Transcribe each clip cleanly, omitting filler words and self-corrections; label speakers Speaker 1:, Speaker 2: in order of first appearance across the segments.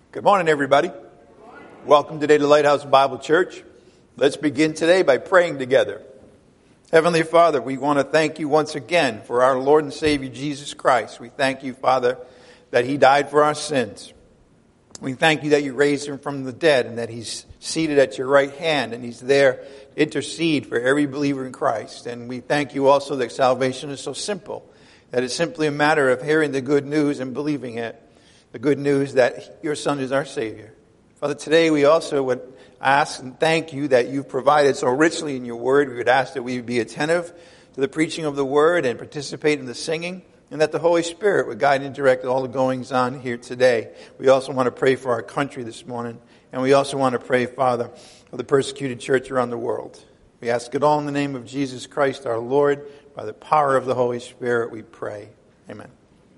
Speaker 1: Good morning, everybody. Welcome today to Lighthouse Bible Church. Let's begin today by praying together. Heavenly Father, we want to thank you once again for our Lord and Savior Jesus Christ. We thank you, Father, that He died for our sins. We thank you that you raised Him from the dead and that He's seated at your right hand and He's there to intercede for every believer in Christ. And we thank you also that salvation is so simple, that it's simply a matter of hearing the good news and believing it. The good news that your Son is our Savior. Father, today we also would ask and thank you that you've provided so richly in your word. We would ask that we would be attentive to the preaching of the word and participate in the singing, and that the Holy Spirit would guide and direct all the goings on here today. We also want to pray for our country this morning, and we also want to pray, Father, for the persecuted church around the world. We ask it all in the name of Jesus Christ, our Lord. By the power of the Holy Spirit, we pray. Amen.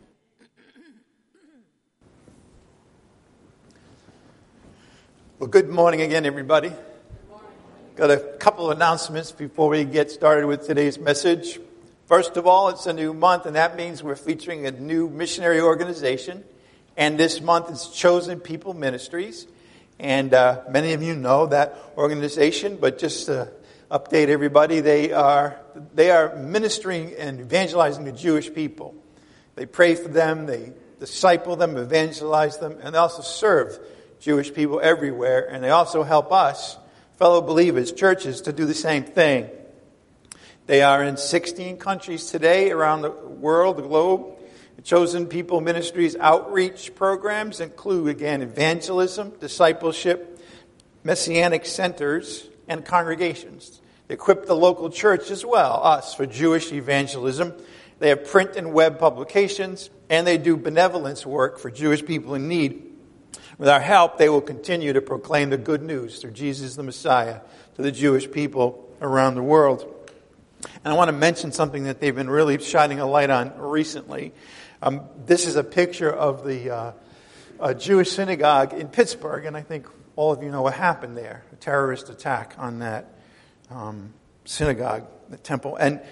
Speaker 1: Well, good morning again, everybody. Good morning. Got a couple of announcements before we get started with today's message. First of all, it's a new month, and that means we're featuring a new missionary organization. And this month is Chosen People Ministries. And many of you know that organization, but just to update everybody, they are ministering and evangelizing the Jewish people. They pray for them, they disciple them, evangelize them, and they also serve Jewish people everywhere, and they also help us, fellow believers, churches, to do the same thing. They are in 16 countries today around the world, the globe. The Chosen People Ministries outreach programs include, again, evangelism, discipleship, messianic centers, and congregations. They equip the local church as well, us, for Jewish evangelism. They have print and web publications, and they do benevolence work for Jewish people in need. With our help, they will continue to proclaim the good news through Jesus the Messiah to the Jewish people around the world. And I want to mention something that they've been really shining a light on recently. This is a picture of the Jewish synagogue in Pittsburgh, and I think all of you know what happened there, a terrorist attack on that synagogue, the temple. And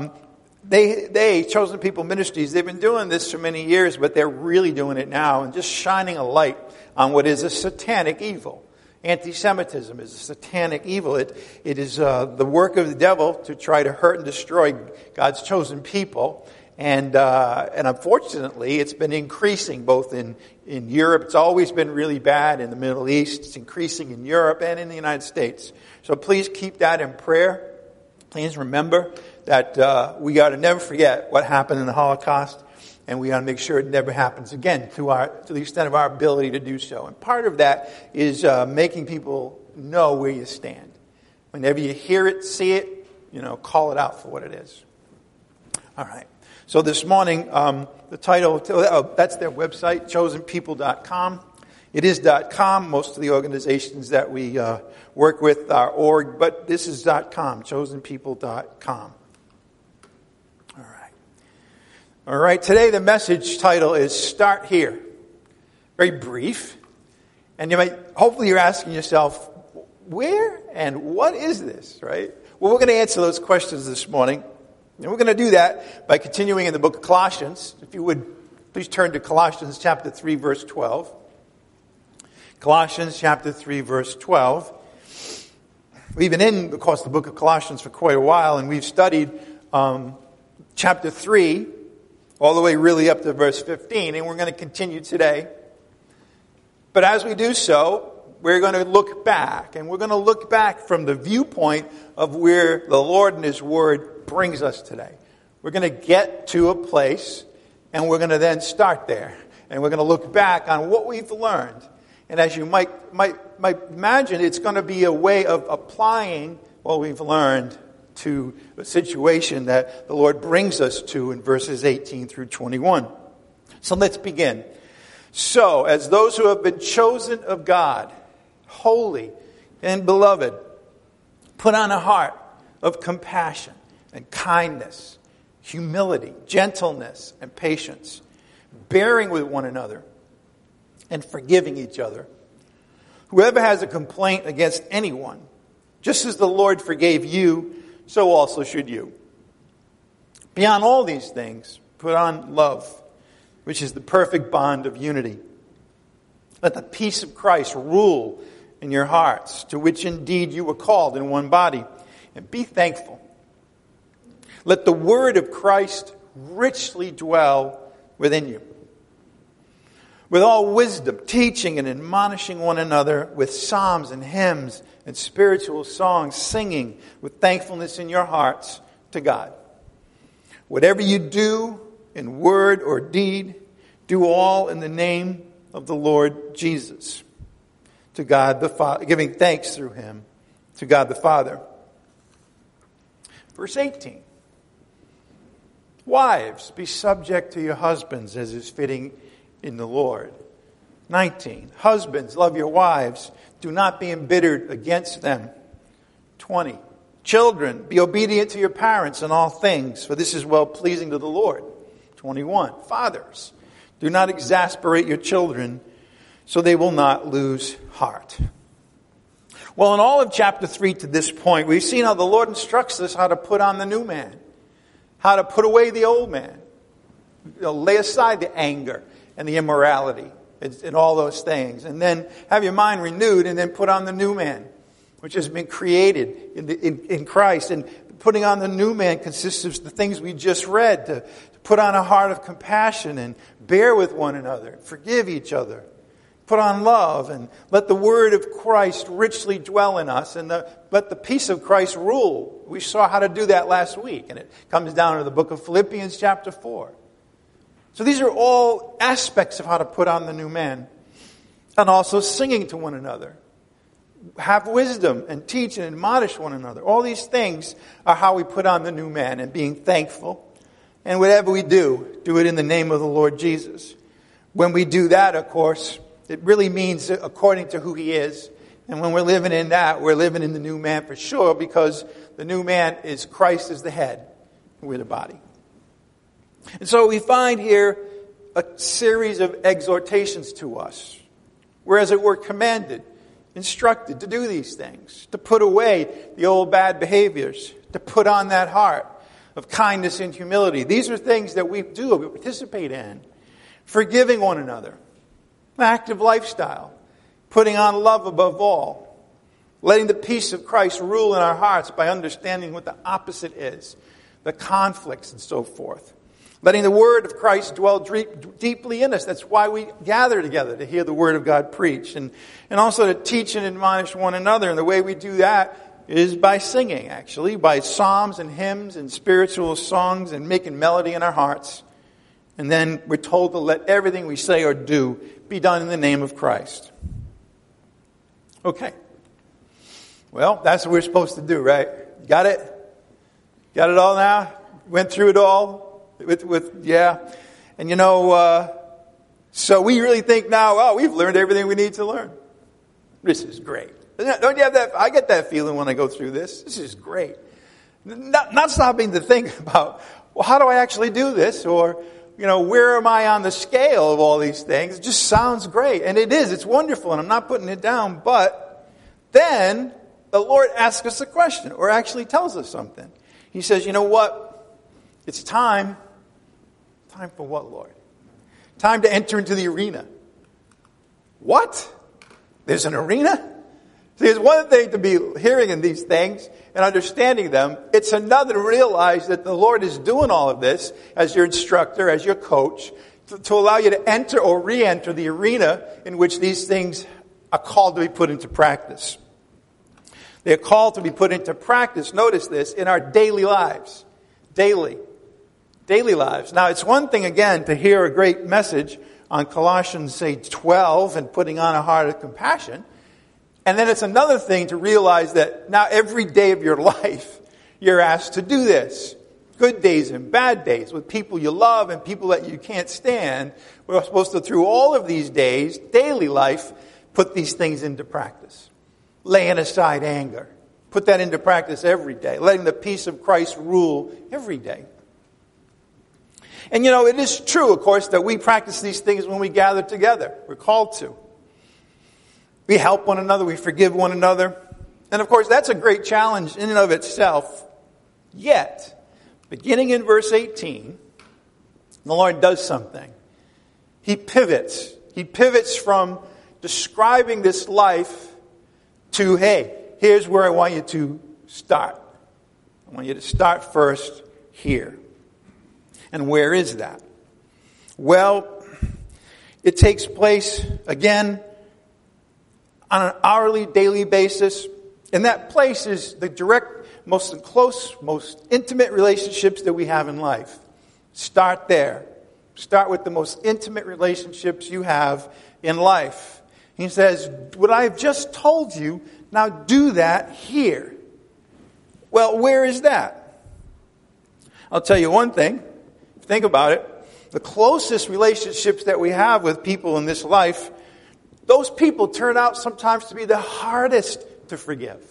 Speaker 1: They, Chosen People Ministries, they've been doing this for many years, but they're really doing it now and just shining a light on what is a satanic evil. Anti-Semitism is a satanic evil. It is the work of the devil to try to hurt and destroy God's chosen people. And unfortunately, it's been increasing both in Europe. It's always been really bad in the Middle East. It's increasing in Europe and in the United States. So please keep that in prayer. Please remember that we got to never forget what happened in the Holocaust, and we got to make sure it never happens again to the extent of our ability to do so. And part of that is making people know where you stand. Whenever you hear it, see it, call it out for what it is. All right. So this morning, the title, that's their website, chosenpeople.com. It is .com. Most of the organizations that we work with are org, but this is .com, chosenpeople.com. All right, today the message title is Start Here. Very brief. And hopefully you're asking yourself, where and what is this, right? Well, we're going to answer those questions this morning. And we're going to do that by continuing in the book of Colossians. If you would, please turn to Colossians chapter 3, verse 12. Colossians chapter 3, verse 12. We've been in, of course, the book of Colossians for quite a while, and we've studied chapter 3 all the way really up to verse 15, and we're going to continue today. But as we do so, we're going to look back, and we're going to look back from the viewpoint of where the Lord and His Word brings us today. We're going to get to a place, and we're going to then start there, and we're going to look back on what we've learned. And as you might imagine, it's going to be a way of applying what we've learned to a situation that the Lord brings us to in verses 18 through 21. So let's begin. So, as those who have been chosen of God, holy and beloved, put on a heart of compassion and kindness, humility, gentleness, and patience, bearing with one another and forgiving each other. Whoever has a complaint against anyone, just as the Lord forgave you, so also should you. Beyond all these things, put on love, which is the perfect bond of unity. Let the peace of Christ rule in your hearts, to which indeed you were called in one body. And be thankful. Let the word of Christ richly dwell within you, with all wisdom, teaching and admonishing one another with psalms and hymns and spiritual songs, singing with thankfulness in your hearts to God. Whatever you do in word or deed, do all in the name of the Lord Jesus, to God the Father, giving thanks through him to God the Father. Verse 18. Wives, be subject to your husbands as is fitting in the Lord. 19. Husbands, love your wives. Do not be embittered against them. 20. Children, be obedient to your parents in all things, for this is well-pleasing to the Lord. 21. Fathers, do not exasperate your children, so they will not lose heart. Well, in all of chapter 3 to this point, we've seen how the Lord instructs us how to put on the new man, how to put away the old man, lay aside the anger and the immorality and all those things, and then have your mind renewed and then put on the new man, which has been created in Christ. And putting on the new man consists of the things we just read, to put on a heart of compassion and bear with one another, forgive each other. Put on love and let the word of Christ richly dwell in us and let the peace of Christ rule. We saw how to do that last week, and it comes down to the book of Philippians chapter 4. So these are all aspects of how to put on the new man. And also singing to one another. Have wisdom and teach and admonish one another. All these things are how we put on the new man, and being thankful. And whatever we do it in the name of the Lord Jesus. When we do that, of course, it really means according to who he is. And when we're living in that, we're living in the new man for sure, because the new man is Christ as the head, and we're the body. And so we find here a series of exhortations to us. We're, as it were, commanded, instructed to do these things, to put away the old bad behaviors, to put on that heart of kindness and humility. These are things that we do, we participate in. Forgiving one another. Active lifestyle, putting on love above all, letting the peace of Christ rule in our hearts by understanding what the opposite is, the conflicts and so forth. Letting the word of Christ dwell deeply in us. That's why we gather together, to hear the word of God preached. And also to teach and admonish one another. And the way we do that is by singing, actually, by psalms and hymns and spiritual songs and making melody in our hearts. And then we're told to let everything we say or do be done in the name of Christ. Okay. Well, that's what we're supposed to do, right? Got it? Got it all now? Went through it all? Yeah. And so we really think now, we've learned everything we need to learn. This is great. Don't you have that? I get that feeling when I go through this. This is great. Not stopping to think about, well, how do I actually do this? Or, where am I on the scale of all these things? It just sounds great. And it is. It's wonderful. And I'm not putting it down. But then the Lord asks us a question, or actually tells us something. He says, you know what? It's time. Time for what, Lord? Time to enter into the arena. What? There's an arena? See, it's one thing to be hearing in these things and understanding them. It's another to realize that the Lord is doing all of this as your instructor, as your coach, to allow you to enter or re-enter the arena in which these things are called to be put into practice. They are called to be put into practice, notice this, in our daily lives. Daily lives. Now, it's one thing, again, to hear a great message on Colossians, say, 12, and putting on a heart of compassion. And then it's another thing to realize that now every day of your life, you're asked to do this. Good days and bad days, with people you love and people that you can't stand. We're supposed to, through all of these days, daily life, put these things into practice. Laying aside anger. Put that into practice every day. Letting the peace of Christ rule every day. And it is true, of course, that we practice these things when we gather together. We're called to. We help one another. We forgive one another. And, of course, that's a great challenge in and of itself. Yet, beginning in verse 18, the Lord does something. He pivots. He pivots from describing this life to, hey, here's where I want you to start. I want you to start first here. And where is that? Well, it takes place, again, on an hourly, daily basis. And that place is the direct, most close, most intimate relationships that we have in life. Start there. Start with the most intimate relationships you have in life. He says, what I've just told you, now do that here. Well, where is that? I'll tell you one thing. Think about it. The closest relationships that we have with people in this life, those people turn out sometimes to be the hardest to forgive.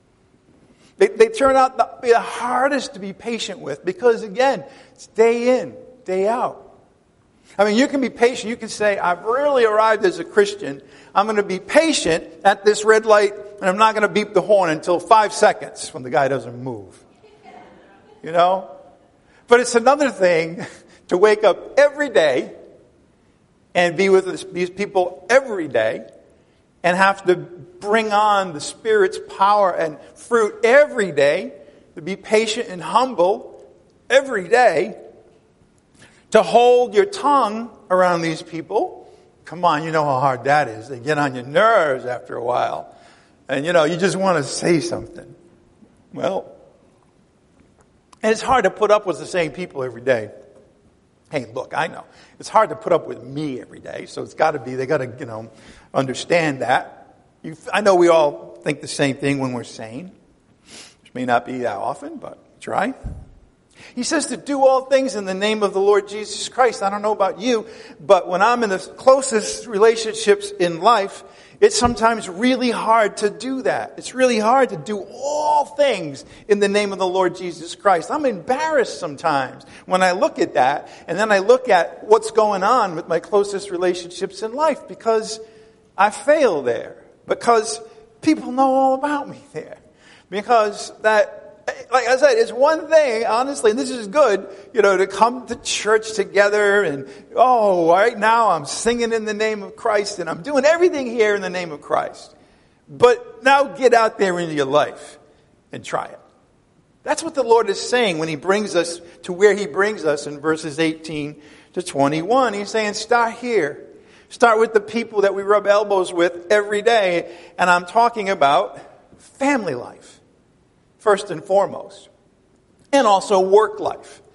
Speaker 1: They turn out to be the hardest to be patient with because, again, it's day in, day out. I mean, you can be patient. You can say, I've really arrived as a Christian. I'm going to be patient at this red light, and I'm not going to beep the horn until 5 seconds when the guy doesn't move. You know? But it's another thing to wake up every day and be with these people every day and have to bring on the Spirit's power and fruit every day, to be patient and humble every day, to hold your tongue around these people. Come on, you know how hard that is. They get on your nerves after a while. And, you just want to say something. Well, and it's hard to put up with the same people every day. Hey, look, I know. It's hard to put up with me every day, so it's got to be, they got to, understand that. I know we all think the same thing when we're sane, which may not be that often, but try. He says to do all things in the name of the Lord Jesus Christ. I don't know about you, but when I'm in the closest relationships in life, it's sometimes really hard to do that. It's really hard to do all things in the name of the Lord Jesus Christ. I'm embarrassed sometimes when I look at that, and then I look at what's going on with my closest relationships in life because I fail there. Because people know all about me there. Because that, like I said, it's one thing, honestly, and this is good, to come to church together and, right now I'm singing in the name of Christ and I'm doing everything here in the name of Christ. But now get out there into your life and try it. That's what the Lord is saying when He brings us to where He brings us in verses 18 to 21. He's saying, start here. Start with the people that we rub elbows with every day. And I'm talking about family life, first and foremost. And also work life.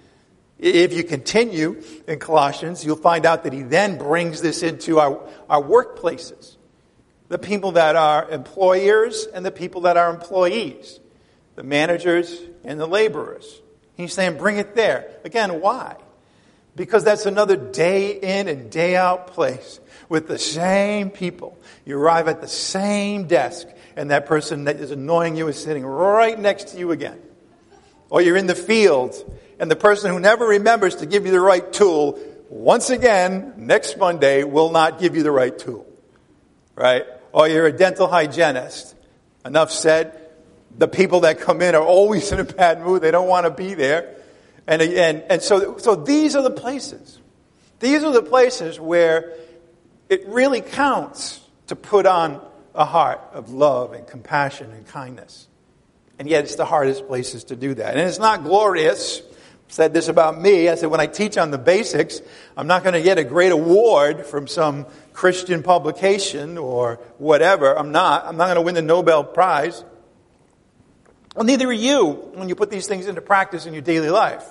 Speaker 1: If you continue in Colossians, you'll find out that he then brings this into our workplaces. The people that are employers and the people that are employees. The managers and the laborers. He's saying bring it there. Again, why? Because that's another day in and day out place with the same people. You arrive at the same desk and that person that is annoying you is sitting right next to you again. Or you're in the field and the person who never remembers to give you the right tool, once again, next Monday, will not give you the right tool. Right? Or you're a dental hygienist. Enough said. The people that come in are always in a bad mood. They don't want to be there. And so these are the places. These are the places where it really counts to put on a heart of love and compassion and kindness. And yet it's the hardest places to do that. And it's not glorious. I said this about me. I said when I teach on the basics, I'm not going to get a great award from some Christian publication or whatever. I'm not going to win the Nobel Prize. Well, neither are you when you put these things into practice in your daily life.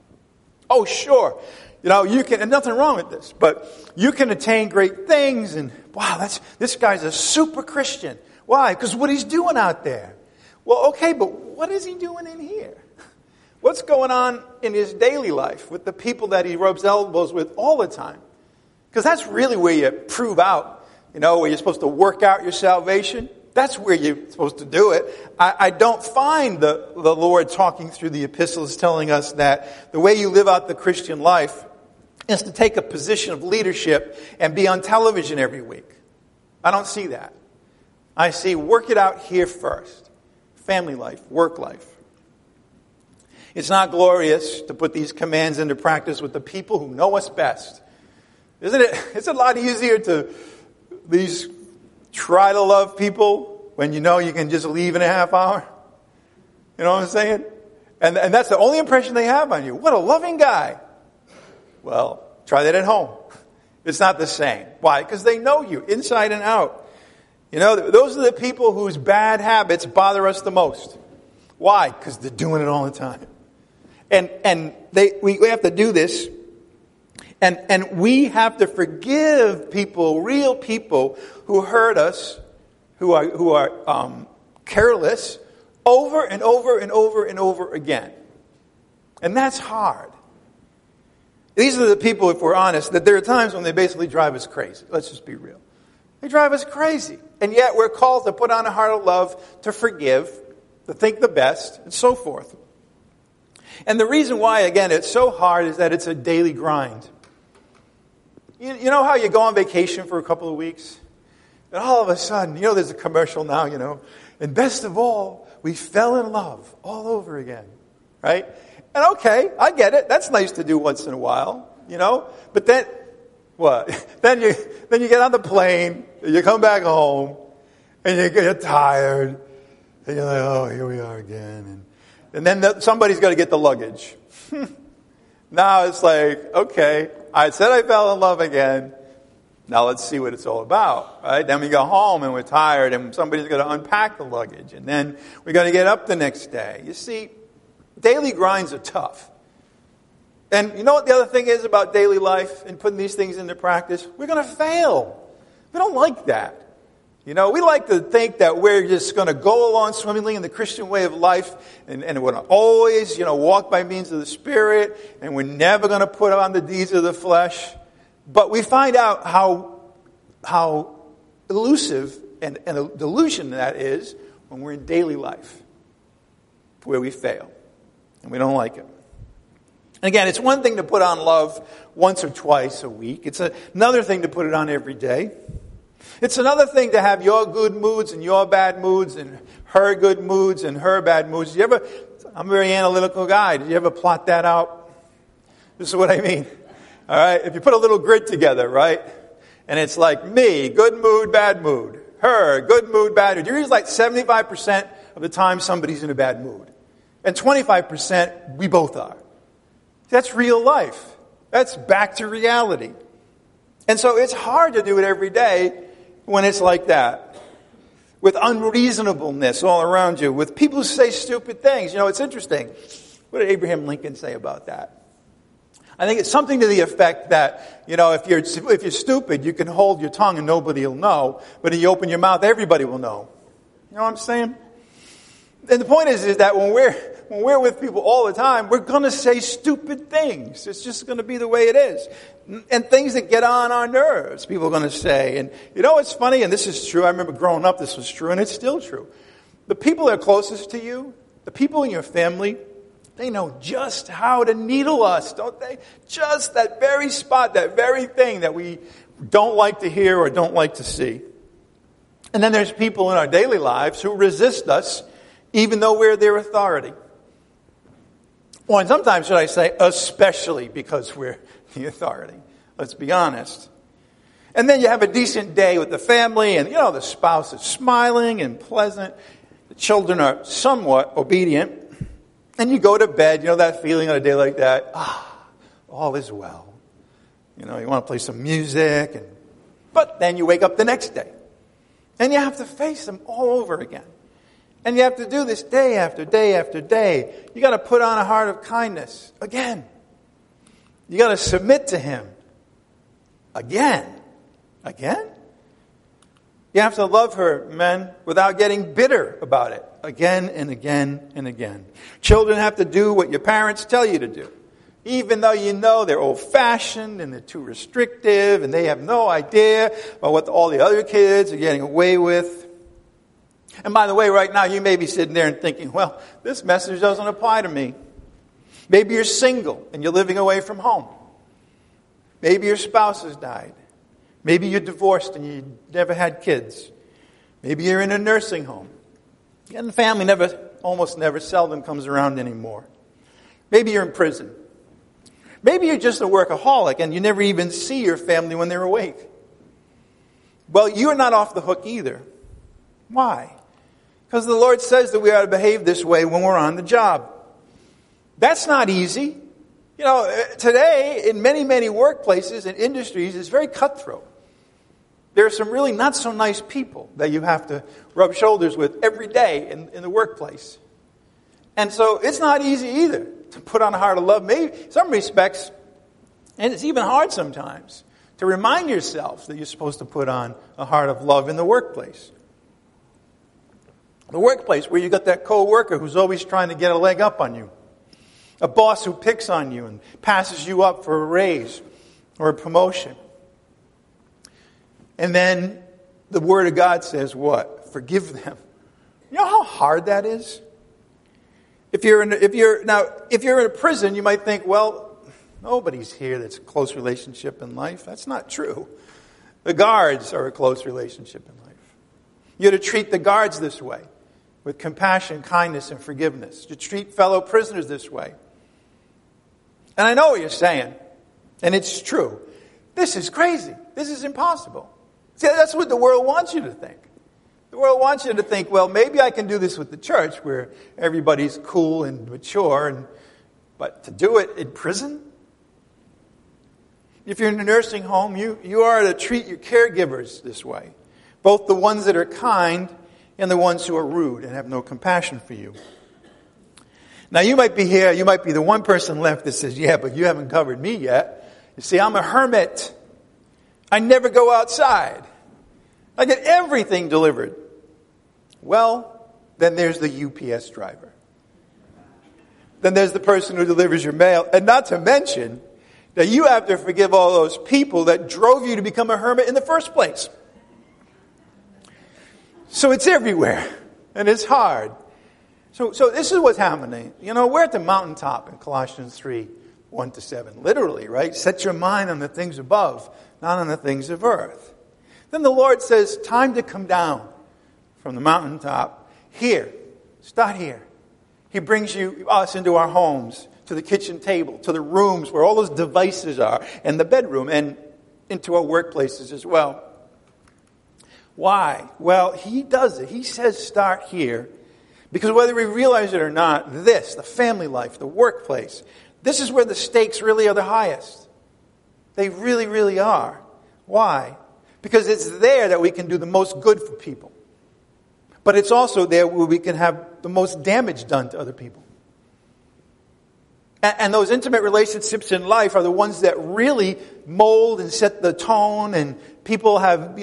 Speaker 1: Oh, sure. You can, and nothing wrong with this, but you can attain great things and, wow, this guy's a super Christian. Why? Because what he's doing out there. Well, okay, but what is he doing in here? What's going on in his daily life with the people that he rubs elbows with all the time? Because that's really where you prove out, where you're supposed to work out your salvation. That's where you're supposed to do it. I don't find the Lord talking through the epistles telling us that the way you live out the Christian life is to take a position of leadership and be on television every week. I don't see that. I see work it out here first. Family life, work life. It's not glorious to put these commands into practice with the people who know us best. Isn't it? It's a lot easier to these try to love people when you know you can just leave in a half hour. You know what I'm saying? And that's the only impression they have on you. What a loving guy. Well, try that at home. It's not the same. Why? Because they know you inside and out. You know, those are the people whose bad habits bother us the most. Why? Because they're doing it all the time. And we have to do this. And we have to forgive people, real people, who hurt us, who are careless, over and over and over and over again. And that's hard. These are the people, if we're honest, that there are times when they basically drive us crazy. Let's just be real. They drive us crazy. And yet we're called to put on a heart of love, to forgive, to think the best, and so forth. And the reason why, again, it's so hard is that it's a daily grind. You know how you go on vacation for a couple of weeks? And all of a sudden, there's a commercial now, and best of all, we fell in love all over again, right? And okay, I get it. That's nice to do once in a while, But then, what? Then you get on the plane, and you come back home, and you get tired, and you're like, oh, here we are again. And then somebody's got to get the luggage. Now it's like, okay, I said I fell in love again. Now let's see what it's all about, right? Then we go home and we're tired and somebody's got to unpack the luggage. And then we got to get up the next day. You see, daily grinds are tough. And you know what the other thing is about daily life and putting these things into practice? We're going to fail. We don't like that. We like to think that we're just going to go along swimmingly in the Christian way of life and we're going to always, walk by means of the Spirit and we're never going to put on the deeds of the flesh. But we find out how elusive and a delusion that is when we're in daily life, where we fail and we don't like it. And again, it's one thing to put on love once or twice a week. It's another thing to put it on every day. It's another thing to have your good moods and your bad moods and her good moods and her bad moods. I'm a very analytical guy. Did you ever plot that out? This is what I mean. All right, if you put a little grid together, right, and it's like me, good mood, bad mood. Her, good mood, bad mood. You're usually like 75% of the time somebody's in a bad mood. And 25% we both are. That's real life. That's back to reality. And so it's hard to do it every day when it's like that. With unreasonableness all around you. With people who say stupid things. It's interesting. What did Abraham Lincoln say about that? I think it's something to the effect that, if you're stupid, you can hold your tongue and nobody will know. But if you open your mouth, everybody will know. You know what I'm saying? And the point is that when we're with people all the time, we're going to say stupid things. It's just going to be the way it is. And things that get on our nerves, people are going to say. And it's funny, and this is true. I remember growing up, this was true, and it's still true. The people that are closest to you, the people in your family, they know just how to needle us, don't they? Just that very spot, that very thing that we don't like to hear or don't like to see. And then there's people in our daily lives who resist us, even though we're their authority. Or and sometimes, should I say, especially because we're the authority. Let's be honest. And then you have a decent day with the family, and the spouse is smiling and pleasant. The children are somewhat obedient. And you go to bed, that feeling on a day like that, all is well. You want to play some music, but then you wake up the next day. And you have to face them all over again. And you have to do this day after day after day. You got to put on a heart of kindness again. You got to submit to Him again. Again? You have to love her, men, without getting bitter about it. Again and again and again. Children have to do what your parents tell you to do. Even though they're old-fashioned and they're too restrictive and they have no idea about what all the other kids are getting away with. And by the way, right now you may be sitting there and thinking, well, this message doesn't apply to me. Maybe you're single and you're living away from home. Maybe your spouse has died. Maybe you're divorced and you never had kids. Maybe you're in a nursing home. And the family almost never, seldom comes around anymore. Maybe you're in prison. Maybe you're just a workaholic and you never even see your family when they're awake. Well, you're not off the hook either. Why? Because the Lord says that we ought to behave this way when we're on the job. That's not easy. You know, today, in many, many workplaces and industries, it's very cutthroat. There are some really not so nice people that you have to rub shoulders with every day in the workplace. And so it's not easy either to put on a heart of love. Maybe in some respects, and it's even hard sometimes, to remind yourself that you're supposed to put on a heart of love in the workplace. The workplace where you got that co-worker who's always trying to get a leg up on you. A boss who picks on you and passes you up for a raise or a promotion. And then the Word of God says what? Forgive them. You know how hard that is? If you're in a prison, you might think, well, nobody's here that's a close relationship in life. That's not true. The guards are a close relationship in life. You're to treat the guards this way, with compassion, kindness, and forgiveness. You treat fellow prisoners this way. And I know what you're saying, and it's true. This is crazy. This is impossible. See, that's what the world wants you to think. The world wants you to think, well, maybe I can do this with the church where everybody's cool and mature, but to do it in prison? If you're in a nursing home, you are to treat your caregivers this way, both the ones that are kind and the ones who are rude and have no compassion for you. Now, you might be here, you might be the one person left that says, yeah, but you haven't covered me yet. You see, I'm a hermit. I never go outside. I get everything delivered. Well, then there's the UPS driver. Then there's the person who delivers your mail. And not to mention that you have to forgive all those people that drove you to become a hermit in the first place. So it's everywhere. And it's hard. So this is what's happening. You know, we're at the mountaintop in Colossians 3, 1-7. Literally, right? Set your mind on the things above, not on the things of earth. Then the Lord says, time to come down from the mountaintop. Here. Start here. He brings us into our homes, to the kitchen table, to the rooms where all those devices are, and the bedroom, and into our workplaces as well. Why? Well, He does it. He says start here. Because whether we realize it or not, the family life, the workplace, this is where the stakes really are the highest. They really, really are. Why? Because it's there that we can do the most good for people. But it's also there where we can have the most damage done to other people. And those intimate relationships in life are the ones that really mold and set the tone, and people have,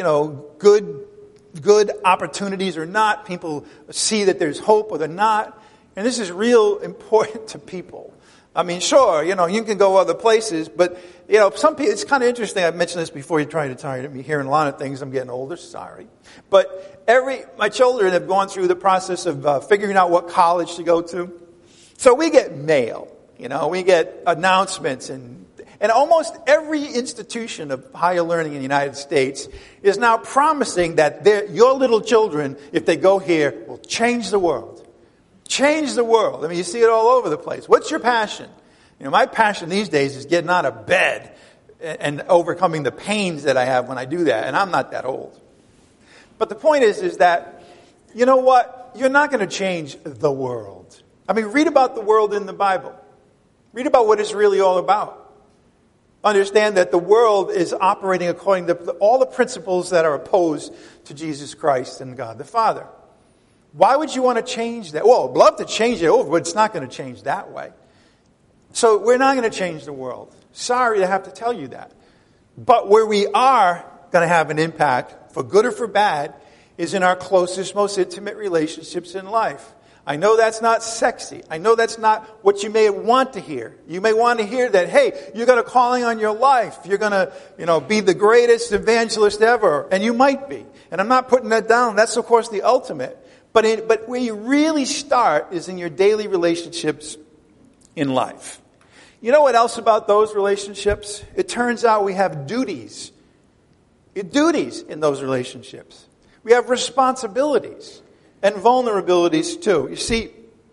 Speaker 1: good opportunities or not. People see that there's hope or they're not. And this is real important to people. I mean, sure, you can go other places, but, some people, it's kind of interesting. I've mentioned this before. You're trying to tire me hearing a lot of things. I'm getting older. Sorry. But my children have gone through the process of figuring out what college to go to. So we get mail, we get announcements, and almost every institution of higher learning in the United States is now promising that your little children, if they go here, will change the world. Change the world. I mean, you see it all over the place. What's your passion? My passion these days is getting out of bed and overcoming the pains that I have when I do that. And I'm not that old. But the point is that, you know what? You're not going to change the world. I mean, read about the world in the Bible. Read about what it's really all about. Understand that the world is operating according to all the principles that are opposed to Jesus Christ and God the Father. Why would you want to change that? Well, I'd love to change it over, but it's not going to change that way. So we're not going to change the world. Sorry to have to tell you that. But where we are going to have an impact, for good or for bad, is in our closest, most intimate relationships in life. I know that's not sexy. I know that's not what you may want to hear. You may want to hear that, hey, you got a calling on your life. You're going to, be the greatest evangelist ever. And you might be. And I'm not putting that down. That's, of course, the ultimate. But where you really start is in your daily relationships in life. You know what else about those relationships? It turns out we have duties. Duties in those relationships. We have responsibilities. And vulnerabilities too. You see,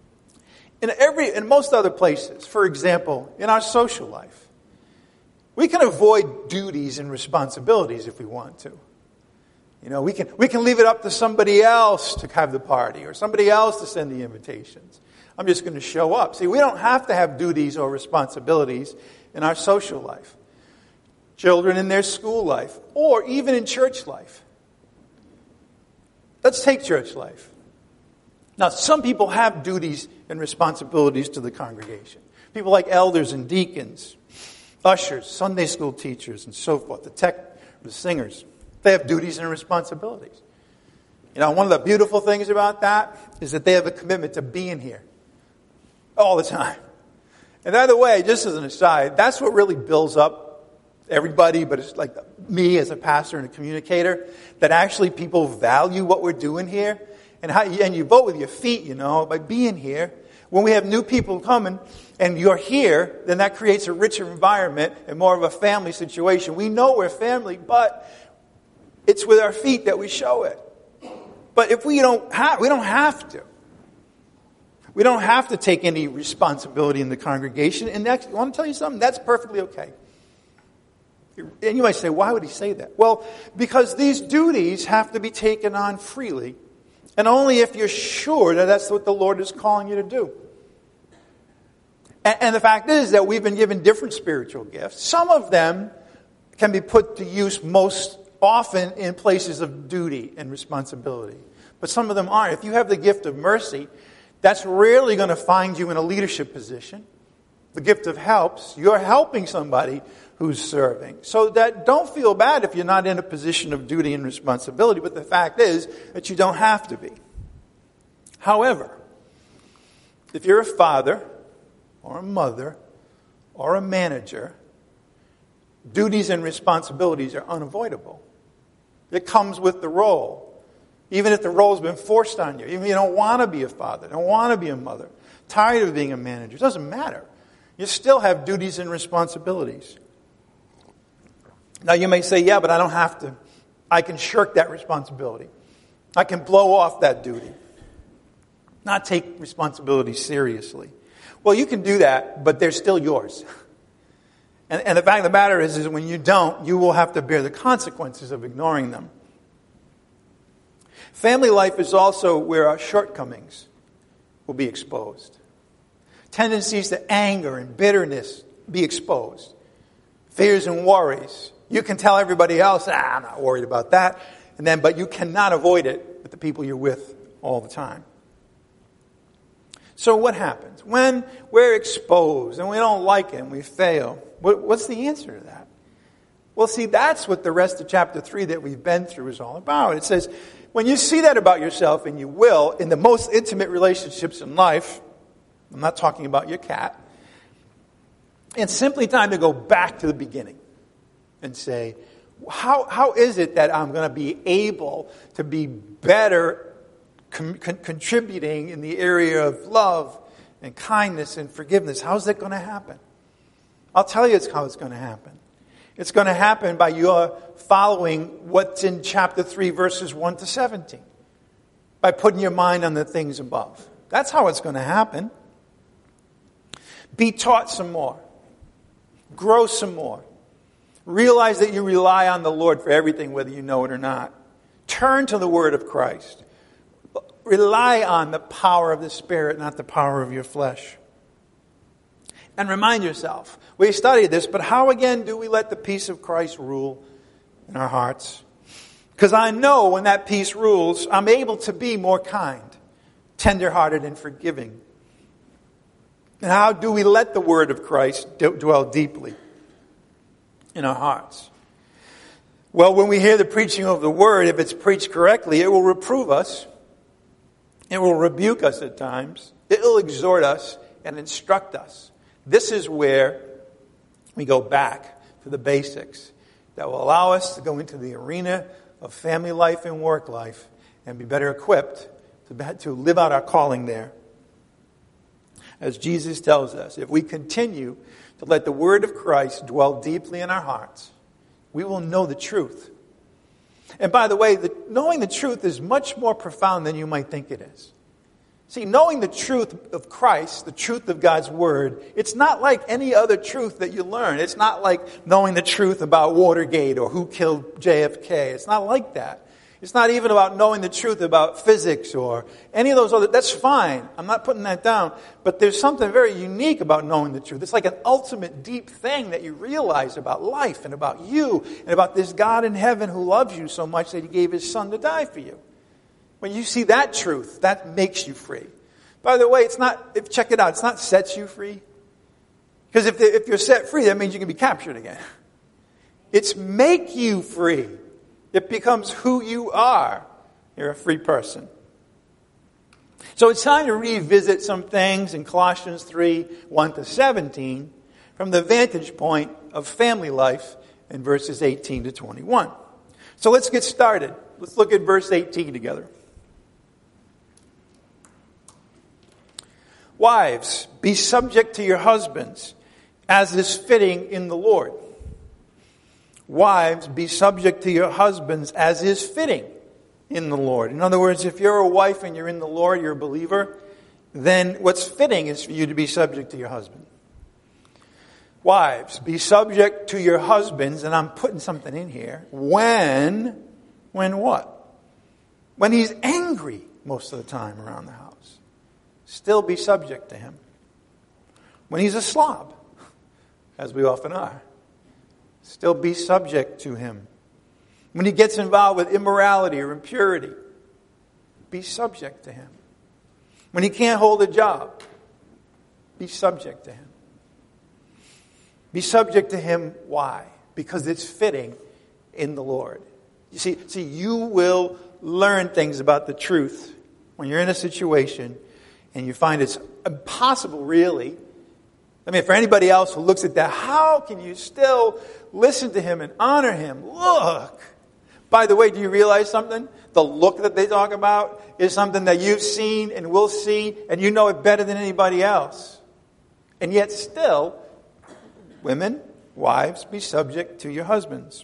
Speaker 1: in most other places, for example, in our social life, we can avoid duties and responsibilities if we want to. We can leave it up to somebody else to have the party or somebody else to send the invitations. I'm just going to show up. See, we don't have to have duties or responsibilities in our social life, children in their school life, or even in church life. Let's take church life. Now, some people have duties and responsibilities to the congregation. People like elders and deacons, ushers, Sunday school teachers, and so forth, the singers. They have duties and responsibilities. One of the beautiful things about that is that they have a commitment to being here all the time. And by the way, just as an aside, that's what really builds up everybody, but it's like me as a pastor and a communicator, that actually people value what we're doing here. And you vote with your feet, by being here. When we have new people coming and you're here, then that creates a richer environment and more of a family situation. We know we're family, but it's with our feet that we show it. But if we don't have to. We don't have to take any responsibility in the congregation. And I want to tell you something, that's perfectly okay. And you might say, why would he say that? Well, because these duties have to be taken on freely, and only if you're sure that that's what the Lord is calling you to do. And the fact is that we've been given different spiritual gifts. Some of them can be put to use most often in places of duty and responsibility. But some of them aren't. If you have the gift of mercy, that's rarely going to find you in a leadership position. The gift of helps, you're helping somebody who's serving. So that don't feel bad if you're not in a position of duty and responsibility, but the fact is that you don't have to be. However, if you're a father or a mother or a manager, duties and responsibilities are unavoidable. It comes with the role. Even if the role's been forced on you, even if you don't want to be a father, don't want to be a mother, tired of being a manager, it doesn't matter. You still have duties and responsibilities. Now you may say, yeah, but I don't have to. I can shirk that responsibility. I can blow off that duty. Not take responsibility seriously. Well, you can do that, but they're still yours. And the fact of the matter is when you don't, you will have to bear the consequences of ignoring them. Family life is also where our shortcomings will be exposed. Tendencies to anger and bitterness be exposed. Fears and worries. You can tell everybody else, I'm not worried about that. But you cannot avoid it with the people you're with all the time. So what happens? When we're exposed and we don't like it and we fail, what's the answer to that? Well, see, that's what the rest of chapter 3 that we've been through is all about. It says, when you see that about yourself, and you will, in the most intimate relationships in life, I'm not talking about your cat, it's simply time to go back to the beginning and say, how is it that I'm going to be able to be better contributing in the area of love and kindness and forgiveness? How's that going to happen? I'll tell you how it's going to happen. It's going to happen by your following what's in chapter 3, verses 1 to 17. By putting your mind on the things above. That's how it's going to happen. Be taught some more. Grow some more. Realize that you rely on the Lord for everything, whether you know it or not. Turn to the Word of Christ. Rely on the power of the Spirit, not the power of your flesh. And remind yourself, we studied this, but how again do we let the peace of Christ rule in our hearts? Because I know when that peace rules, I'm able to be more kind, tender-hearted, and forgiving. And how do we let the word of Christ dwell deeply in our hearts? Well, when we hear the preaching of the word, if it's preached correctly, it will reprove us. It will rebuke us at times. It will exhort us and instruct us. This is where we go back to the basics that will allow us to go into the arena of family life and work life and be better equipped to live out our calling there. As Jesus tells us, if we continue to let the word of Christ dwell deeply in our hearts, we will know the truth. And by the way, knowing the truth is much more profound than you might think it is. See, knowing the truth of Christ, the truth of God's Word, it's not like any other truth that you learn. It's not like knowing the truth about Watergate or who killed JFK. It's not like that. It's not even about knowing the truth about physics or any of those other, that's fine. I'm not putting that down. But there's something very unique about knowing the truth. It's like an ultimate deep thing that you realize about life and about you and about this God in heaven who loves you so much that he gave his son to die for you. When you see that truth, that makes you free. By the way, check it out, it's not sets you free. Because if you're set free, that means you can be captured again. It's make you free. It becomes who you are. You're a free person. So it's time to revisit some things in Colossians 3, 1 to 17 from the vantage point of family life in verses 18 to 21. So let's get started. Let's look at verse 18 together. Wives, be subject to your husbands, as is fitting in the Lord. Wives, be subject to your husbands as is fitting in the Lord. In other words, if you're a wife and you're in the Lord, you're a believer, then what's fitting is for you to be subject to your husband. Wives, be subject to your husbands, and I'm putting something in here. When what? When he's angry most of the time around the house. Still be subject to him. When he's a slob, as we often are. Still be subject to him. When he gets involved with immorality or impurity, be subject to him. When he can't hold a job, be subject to him. Be subject to him, why? Because it's fitting in the Lord. You see, you will learn things about the truth when you're in a situation and you find it's impossible, really. I mean, for anybody else who looks at that, how can you still listen to him and honor him? Look. By the way, do you realize something? The look that they talk about is something that you've seen and will see, and you know it better than anybody else. And yet still, women, wives, be subject to your husbands.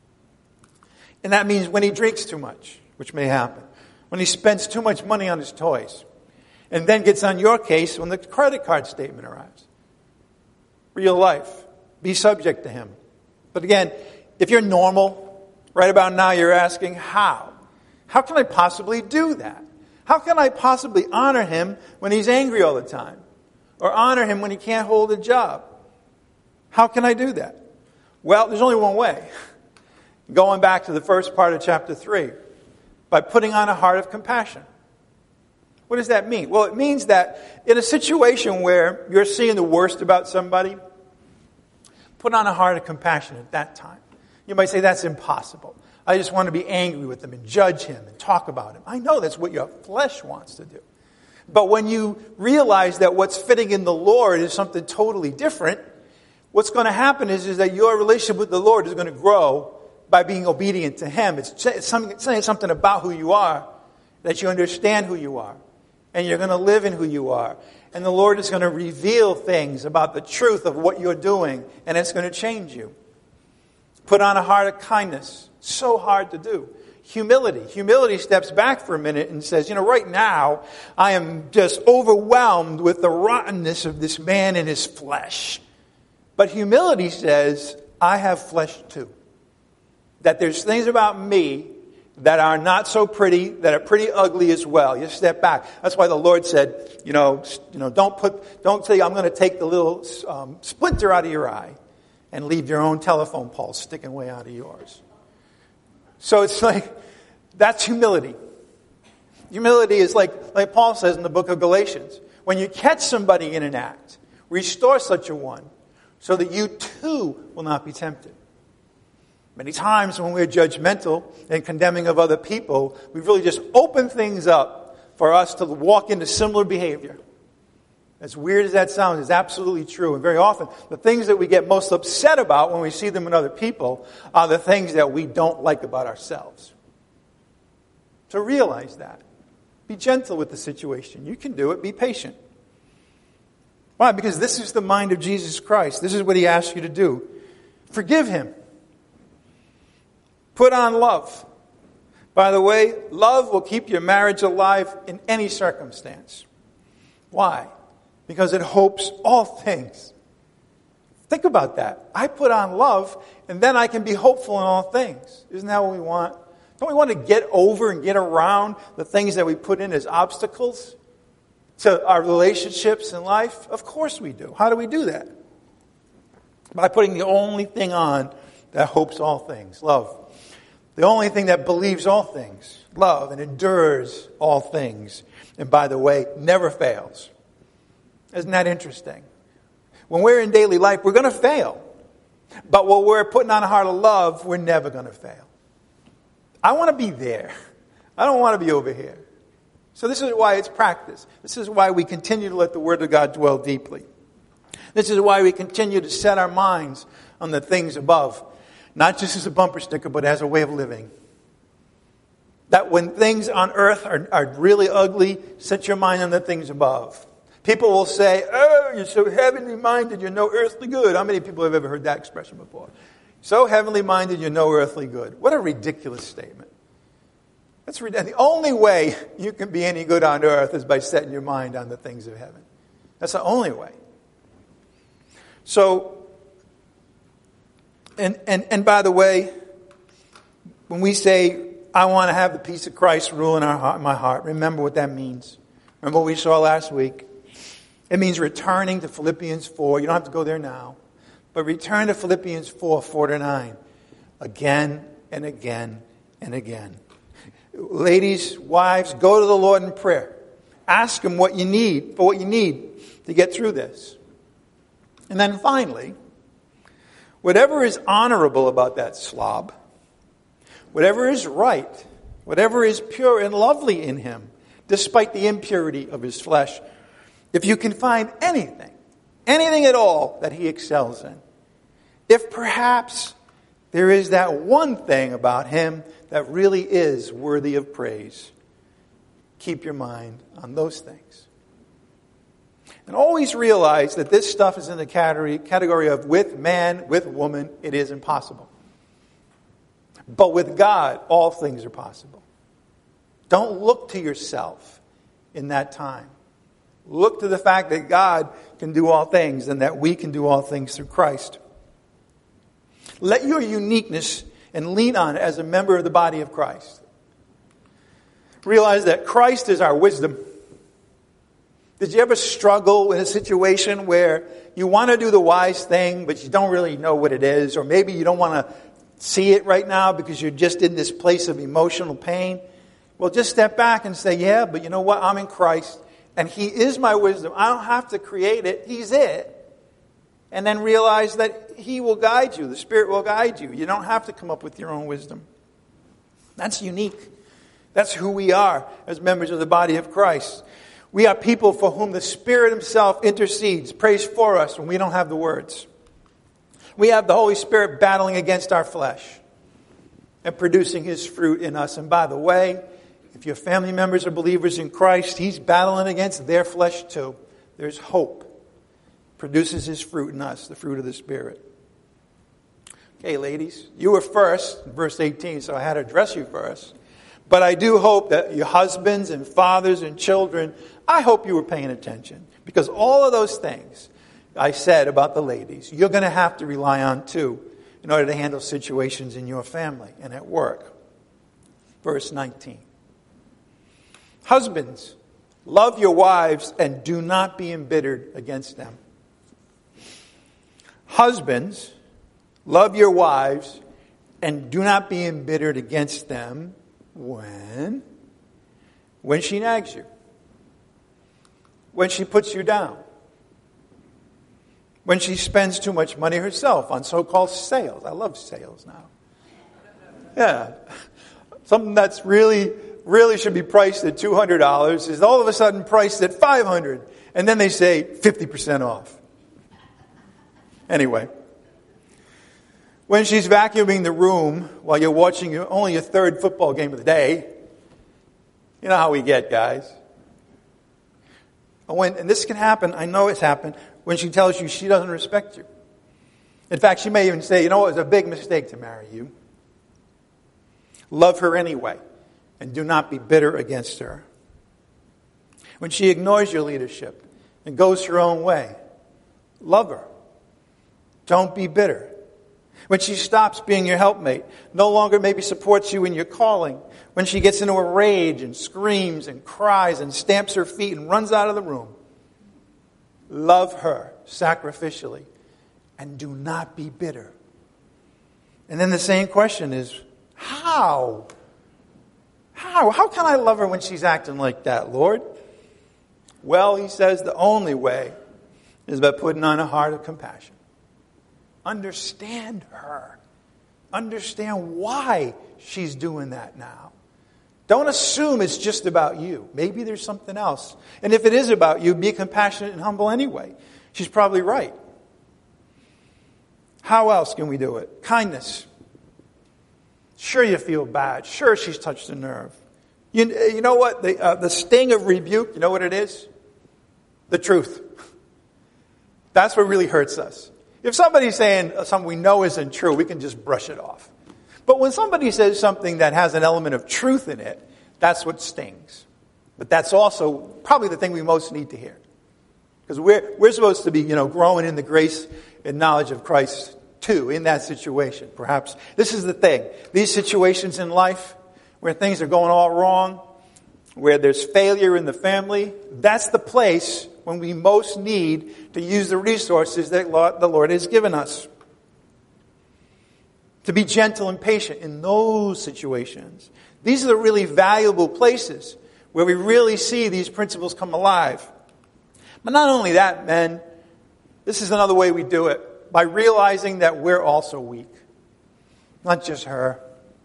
Speaker 1: And that means when he drinks too much, which may happen. When he spends too much money on his toys. And then gets on your case when the credit card statement arrives. Real life. Be subject to him. But again, if you're normal, right about now you're asking, how? How can I possibly do that? How can I possibly honor him when he's angry all the time? Or honor him when he can't hold a job? How can I do that? Well, there's only one way. Going back to the first part of chapter 3. By putting on a heart of compassion. What does that mean? Well, it means that in a situation where you're seeing the worst about somebody, put on a heart of compassion at that time. You might say, that's impossible. I just want to be angry with them and judge him and talk about him. I know that's what your flesh wants to do. But when you realize that what's fitting in the Lord is something totally different, what's going to happen is that your relationship with the Lord is going to grow by being obedient to him. It's saying something about who you are, that you understand who you are. And you're going to live in who you are. And the Lord is going to reveal things about the truth of what you're doing. And it's going to change you. Put on a heart of kindness. So hard to do. Humility. Humility steps back for a minute and says, right now, I am just overwhelmed with the rottenness of this man and his flesh. But humility says, I have flesh too. That there's things about me that are not so pretty, that are pretty ugly as well. You step back. That's why the Lord said, don't say, I'm going to take the little splinter out of your eye and leave your own telephone pole sticking way out of yours. So it's like, that's humility. Humility is like Paul says in the book of Galatians. When you catch somebody in an act, restore such a one so that you too will not be tempted. Many times when we're judgmental and condemning of other people, we really just open things up for us to walk into similar behavior. As weird as that sounds, it's absolutely true. And very often, the things that we get most upset about when we see them in other people are the things that we don't like about ourselves. So realize that. Be gentle with the situation. You can do it. Be patient. Why? Because this is the mind of Jesus Christ. This is what he asks you to do. Forgive him. Put on love. By the way, love will keep your marriage alive in any circumstance. Why? Because it hopes all things. Think about that. I put on love, and then I can be hopeful in all things. Isn't that what we want? Don't we want to get over and get around the things that we put in as obstacles to our relationships in life? Of course we do. How do we do that? By putting the only thing on that hopes all things, love. The only thing that believes all things, love, and endures all things. And by the way, never fails. Isn't that interesting? When we're in daily life, we're going to fail. But when we're putting on a heart of love, we're never going to fail. I want to be there. I don't want to be over here. So this is why it's practice. This is why we continue to let the Word of God dwell deeply. This is why we continue to set our minds on the things above. Not just as a bumper sticker, but as a way of living. That when things on earth are really ugly, set your mind on the things above. People will say, oh, you're so heavenly minded, you're no earthly good. How many people have ever heard that expression before? So heavenly minded, you're no earthly good. What a ridiculous statement. That's ridiculous. The only way you can be any good on earth is by setting your mind on the things of heaven. That's the only way. So, and by the way, when we say, I want to have the peace of Christ rule in my heart, remember what that means. Remember what we saw last week? It means returning to Philippians 4. You don't have to go there now. But return to Philippians 4, 4-9. Again and again and again. Ladies, wives, go to the Lord in prayer. Ask Him what you need to get through this. And then finally, whatever is honorable about that slob, whatever is right, whatever is pure and lovely in him, despite the impurity of his flesh, if you can find anything at all that he excels in, if perhaps there is that one thing about him that really is worthy of praise, keep your mind on those things. And always realize that this stuff is in the category of with man, with woman, it is impossible. But with God, all things are possible. Don't look to yourself in that time. Look to the fact that God can do all things and that we can do all things through Christ. Let your uniqueness and lean on it as a member of the body of Christ. Realize that Christ is our wisdom. Did you ever struggle in a situation where you want to do the wise thing, but you don't really know what it is? Or maybe you don't want to see it right now because you're just in this place of emotional pain? Well, just step back and say, yeah, but you know what? I'm in Christ, and He is my wisdom. I don't have to create it. He's it. And then realize that He will guide you. The Spirit will guide you. You don't have to come up with your own wisdom. That's unique. That's who we are as members of the body of Christ. We are people for whom the Spirit Himself intercedes, prays for us when we don't have the words. We have the Holy Spirit battling against our flesh and producing His fruit in us. And by the way, if your family members are believers in Christ, He's battling against their flesh too. There's hope. Produces His fruit in us, the fruit of the Spirit. Okay, ladies, you were first, verse 18, so I had to address you first. But I do hope that your husbands and fathers and children, I hope you were paying attention. Because all of those things I said about the ladies, you're going to have to rely on too in order to handle situations in your family and at work. Verse 19. Husbands, love your wives and do not be embittered against them. Husbands, love your wives and do not be embittered against them. When she nags you. When she puts you down. When she spends too much money herself on so-called sales. I love sales now. Yeah. Something that's really should be priced at $200 is all of a sudden priced at $500. And then they say 50% off. Anyway. When she's vacuuming the room while you're watching only your third football game of the day. You know how we get, guys. And this can happen, I know it's happened, when she tells you she doesn't respect you. In fact, she may even say, you know, it was a big mistake to marry you. Love her anyway, and do not be bitter against her. When she ignores your leadership and goes her own way, love her. Don't be bitter. When she stops being your helpmate, no longer maybe supports you in your calling. When she gets into a rage and screams and cries and stamps her feet and runs out of the room. Love her sacrificially and do not be bitter. And then the same question is, how? How can I love her when she's acting like that, Lord? Well, he says the only way is by putting on a heart of compassion. Understand her. Understand why she's doing that now. Don't assume it's just about you. Maybe there's something else. And if it is about you, be compassionate and humble anyway. She's probably right. How else can we do it? Kindness. Sure you feel bad. Sure she's touched a nerve. You know what? The sting of rebuke, you know what it is? The truth. That's what really hurts us. If somebody's saying something we know isn't true, we can just brush it off. But when somebody says something that has an element of truth in it, that's what stings. But that's also probably the thing we most need to hear. Because we're supposed to be, growing in the grace and knowledge of Christ too, in that situation. Perhaps this is the thing. These situations in life where things are going all wrong, where there's failure in the family, that's the place when we most need to use the resources that the Lord has given us. To be gentle and patient in those situations. These are the really valuable places where we really see these principles come alive. But not only that, men, this is another way we do it. By realizing that we're also weak. Not just her.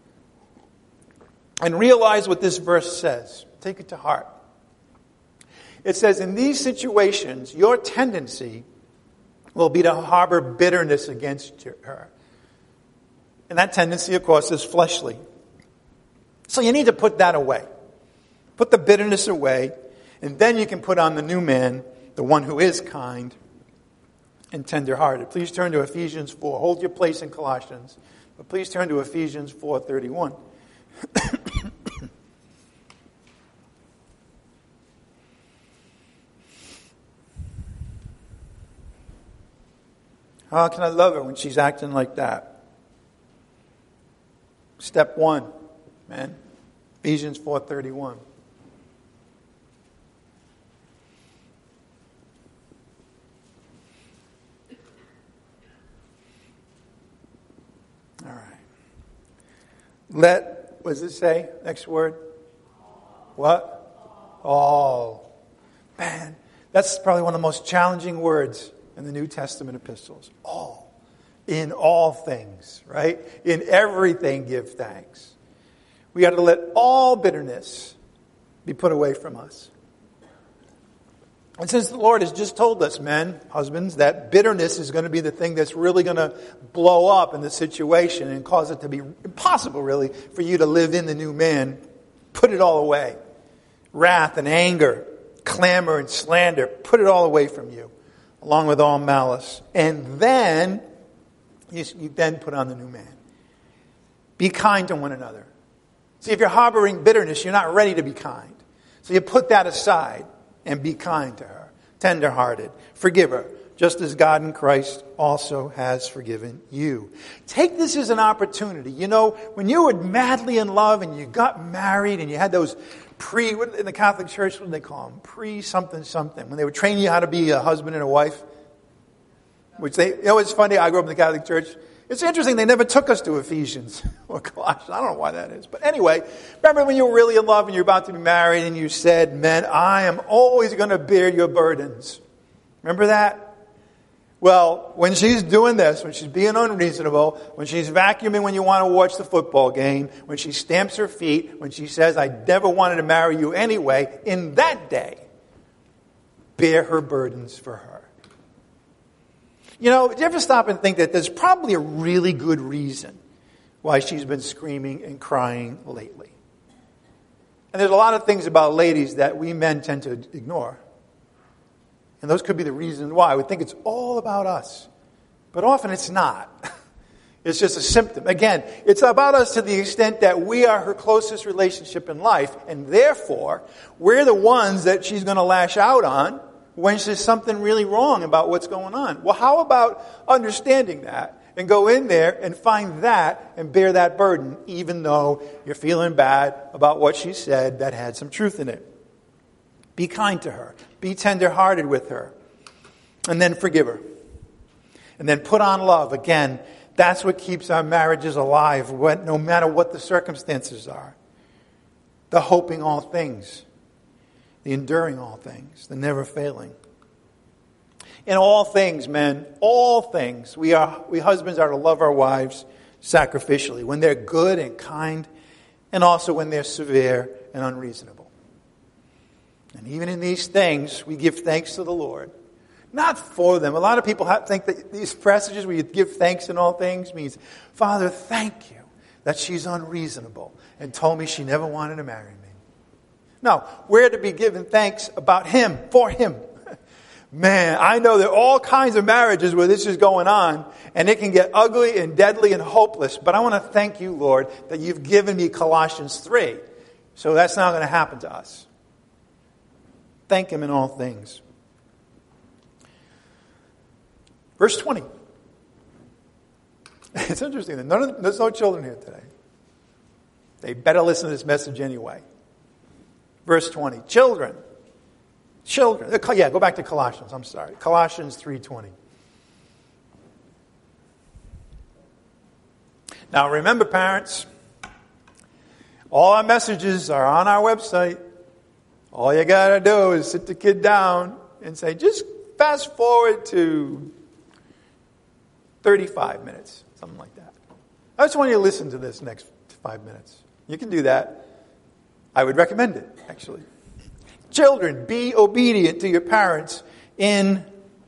Speaker 1: And realize what this verse says. Take it to heart. It says, in these situations, your tendency will be to harbor bitterness against her. And that tendency, of course, is fleshly. So you need to put that away. Put the bitterness away, and then you can put on the new man, the one who is kind and tender-hearted. Please turn to Ephesians 4. Hold your place in Colossians, but please turn to Ephesians 4:31. How can I love her when she's acting like that? Step 1, man. Ephesians 4:31. All right. What does it say? Next word. What? All. Man, that's probably one of the most challenging words in the New Testament epistles. All. In all things, right? In everything give thanks. We got to let all bitterness be put away from us. And since the Lord has just told us, men, husbands, that bitterness is going to be the thing that's really going to blow up in the situation and cause it to be impossible, really, for you to live in the new man, put it all away. Wrath and anger, clamor and slander, put it all away from you, along with all malice. And then you then put on the new man. Be kind to one another. See, if you're harboring bitterness, you're not ready to be kind. So you put that aside and be kind to her. Tender-hearted. Forgive her, just as God in Christ also has forgiven you. Take this as an opportunity. When you were madly in love and you got married and you had those in the Catholic Church, what do they call them? Pre-something. When they would train you how to be a husband and a wife. It's funny, I grew up in the Catholic Church. It's interesting, they never took us to Ephesians or Colossians. I don't know why that is. But anyway, remember when you were really in love and you're about to be married and you said, men, I am always going to bear your burdens. Remember that? Well, when she's doing this, when she's being unreasonable, when she's vacuuming when you want to watch the football game, when she stamps her feet, when she says, I never wanted to marry you anyway, in that day, bear her burdens for her. Do you ever stop and think that there's probably a really good reason why she's been screaming and crying lately? And there's a lot of things about ladies that we men tend to ignore. And those could be the reason why. We think it's all about us. But often it's not. It's just a symptom. Again, it's about us to the extent that we are her closest relationship in life. And therefore, we're the ones that she's going to lash out on when there's something really wrong about what's going on. Well, how about understanding that and go in there and find that and bear that burden, even though you're feeling bad about what she said that had some truth in it. Be kind to her. Be tender-hearted with her. And then forgive her. And then put on love. Again, that's what keeps our marriages alive, no matter what the circumstances are. The hoping all things. The enduring all things. The never failing. In all things, men, all things, we husbands are to love our wives sacrificially. When they're good and kind, and also when they're severe and unreasonable. And even in these things, we give thanks to the Lord. Not for them. A lot of people think that these passages where you give thanks in all things means, Father, thank you that she's unreasonable and told me she never wanted to marry me. No, we're to be giving thanks about Him, for Him. Man, I know there are all kinds of marriages where this is going on, and it can get ugly and deadly and hopeless. But I want to thank you, Lord, that you've given me Colossians 3. So that's not going to happen to us. Thank Him in all things. Verse 20. It's interesting that there's no children here today. They better listen to this message anyway. Verse 20. Children. Yeah, go back to Colossians. I'm sorry. Colossians 3:20. Now remember, parents, all our messages are on our website. All you got to do is sit the kid down and say, just fast forward to 35 minutes, something like that. I just want you to listen to this next 5 minutes. You can do that. I would recommend it, actually. Children, be obedient to your parents there's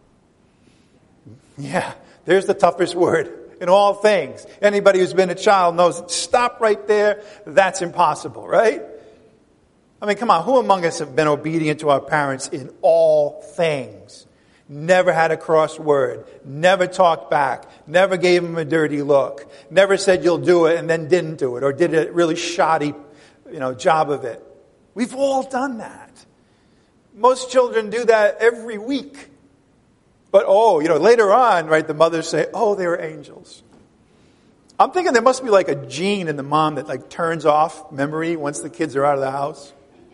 Speaker 1: the toughest word, in all things. Anybody who's been a child knows, stop right there. That's impossible, right? I mean, come on, who among us have been obedient to our parents in all things? Never had a cross word, never talked back, never gave them a dirty look, never said you'll do it and then didn't do it, or did a really shoddy, job of it. We've all done that. Most children do that every week. But later on, right, the mothers say, they were angels. I'm thinking there must be like a gene in the mom that like turns off memory once the kids are out of the house.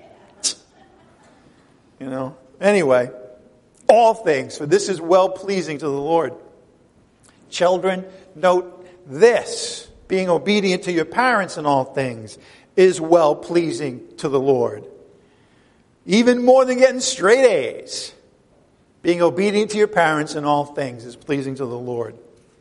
Speaker 1: Anyway, all things, for this is well-pleasing to the Lord. Children, note this, being obedient to your parents in all things is well-pleasing to the Lord. Even more than getting straight A's. Being obedient to your parents in all things is pleasing to the Lord.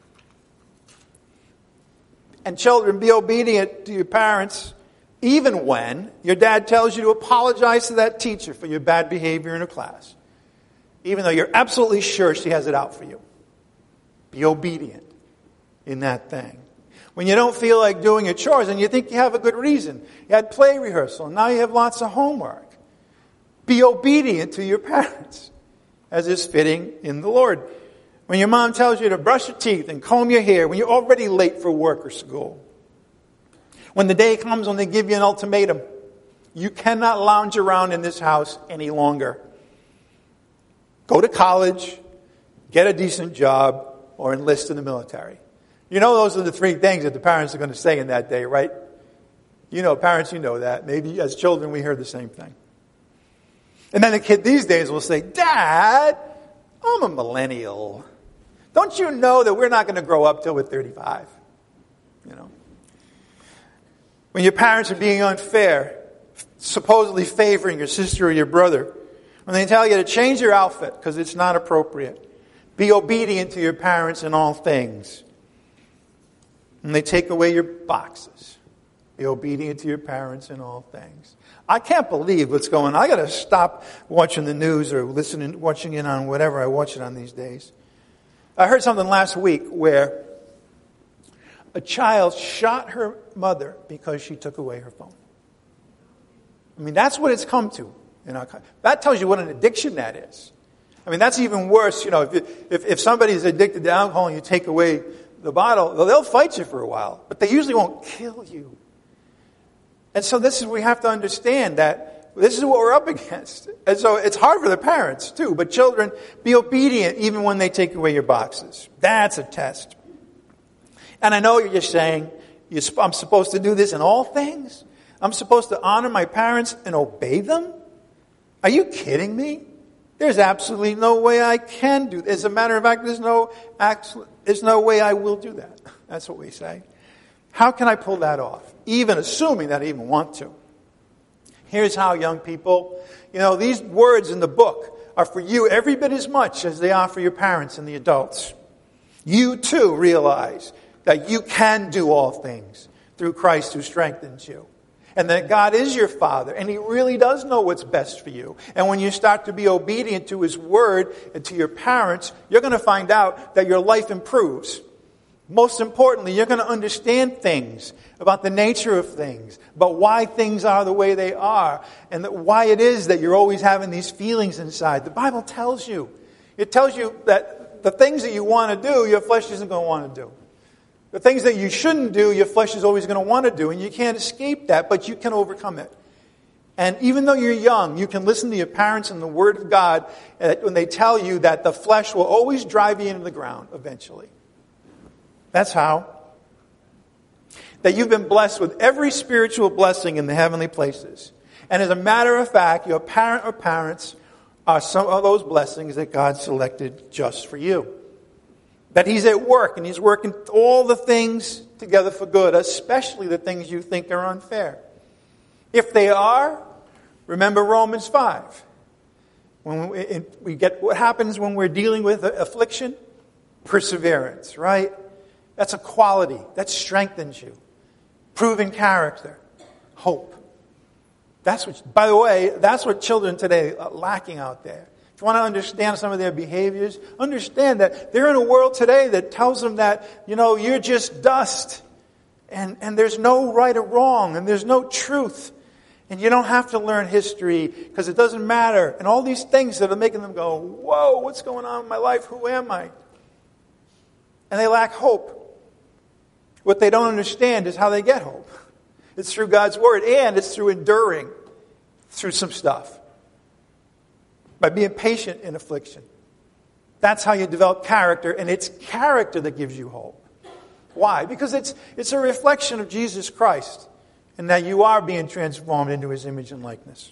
Speaker 1: And children, be obedient to your parents even when your dad tells you to apologize to that teacher for your bad behavior in a class. Even though you're absolutely sure she has it out for you. Be obedient in that thing. When you don't feel like doing your chores and you think you have a good reason. You had play rehearsal and now you have lots of homework. Be obedient to your parents, as is fitting in the Lord. When your mom tells you to brush your teeth and comb your hair, when you're already late for work or school. When the day comes when they give you an ultimatum, you cannot lounge around in this house any longer. Go to college, get a decent job, or enlist in the military. Those are the three things that the parents are going to say in that day, right? Parents, you know that. Maybe as children we heard the same thing. And then the kid these days will say, Dad, I'm a millennial. Don't you know that we're not going to grow up till we're 35? When your parents are being unfair, supposedly favoring your sister or your brother, when they tell you to change your outfit because it's not appropriate, be obedient to your parents in all things. When they take away your boxes, be obedient to your parents in all things. I can't believe what's going on. I got to stop watching the news or watching it on whatever I watch it on these days. I heard something last week where a child shot her mother because she took away her phone. I mean, that's what it's come to. That tells you what an addiction that is. I mean, that's even worse. If somebody's addicted to alcohol and you take away the bottle, they'll fight you for a while, but they usually won't kill you. And so we have to understand that this is what we're up against. And so it's hard for the parents too. But children, be obedient even when they take away your boxes. That's a test. And I know you're saying, I'm supposed to do this in all things? I'm supposed to honor my parents and obey them? Are you kidding me? There's absolutely no way I can do this. As a matter of fact, there's no way I will do that. That's what we say. How can I pull that off? Even assuming that I even want to. Here's how, young people. These words in the book are for you every bit as much as they are for your parents and the adults. You too realize that you can do all things through Christ who strengthens you. And that God is your Father, and He really does know what's best for you. And when you start to be obedient to His Word and to your parents, you're going to find out that your life improves. Most importantly, you're going to understand things about the nature of things, about why things are the way they are, and why it is that you're always having these feelings inside. The Bible tells you. It tells you that the things that you want to do, your flesh isn't going to want to do. The things that you shouldn't do, your flesh is always going to want to do, and you can't escape that, but you can overcome it. And even though you're young, you can listen to your parents and the Word of God when they tell you that the flesh will always drive you into the ground eventually. That's how. That you've been blessed with every spiritual blessing in the heavenly places. And as a matter of fact, your parent or parents are some of those blessings that God selected just for you. That He's at work, and He's working all the things together for good, especially the things you think are unfair. If they are, remember Romans 5. When we get what happens when we're dealing with affliction? Perseverance, right? That's a quality. That strengthens you. Proven character. Hope. By the way, that's what children today are lacking out there. If you want to understand some of their behaviors, understand that they're in a world today that tells them that, you're just dust. And there's no right or wrong. And there's no truth. And you don't have to learn history because it doesn't matter. And all these things that are making them go, whoa, what's going on in my life? Who am I? And they lack hope. What they don't understand is how they get hope. It's through God's Word, and it's through enduring through some stuff. By being patient in affliction. That's how you develop character, and it's character that gives you hope. Why? Because it's a reflection of Jesus Christ, and that you are being transformed into His image and likeness.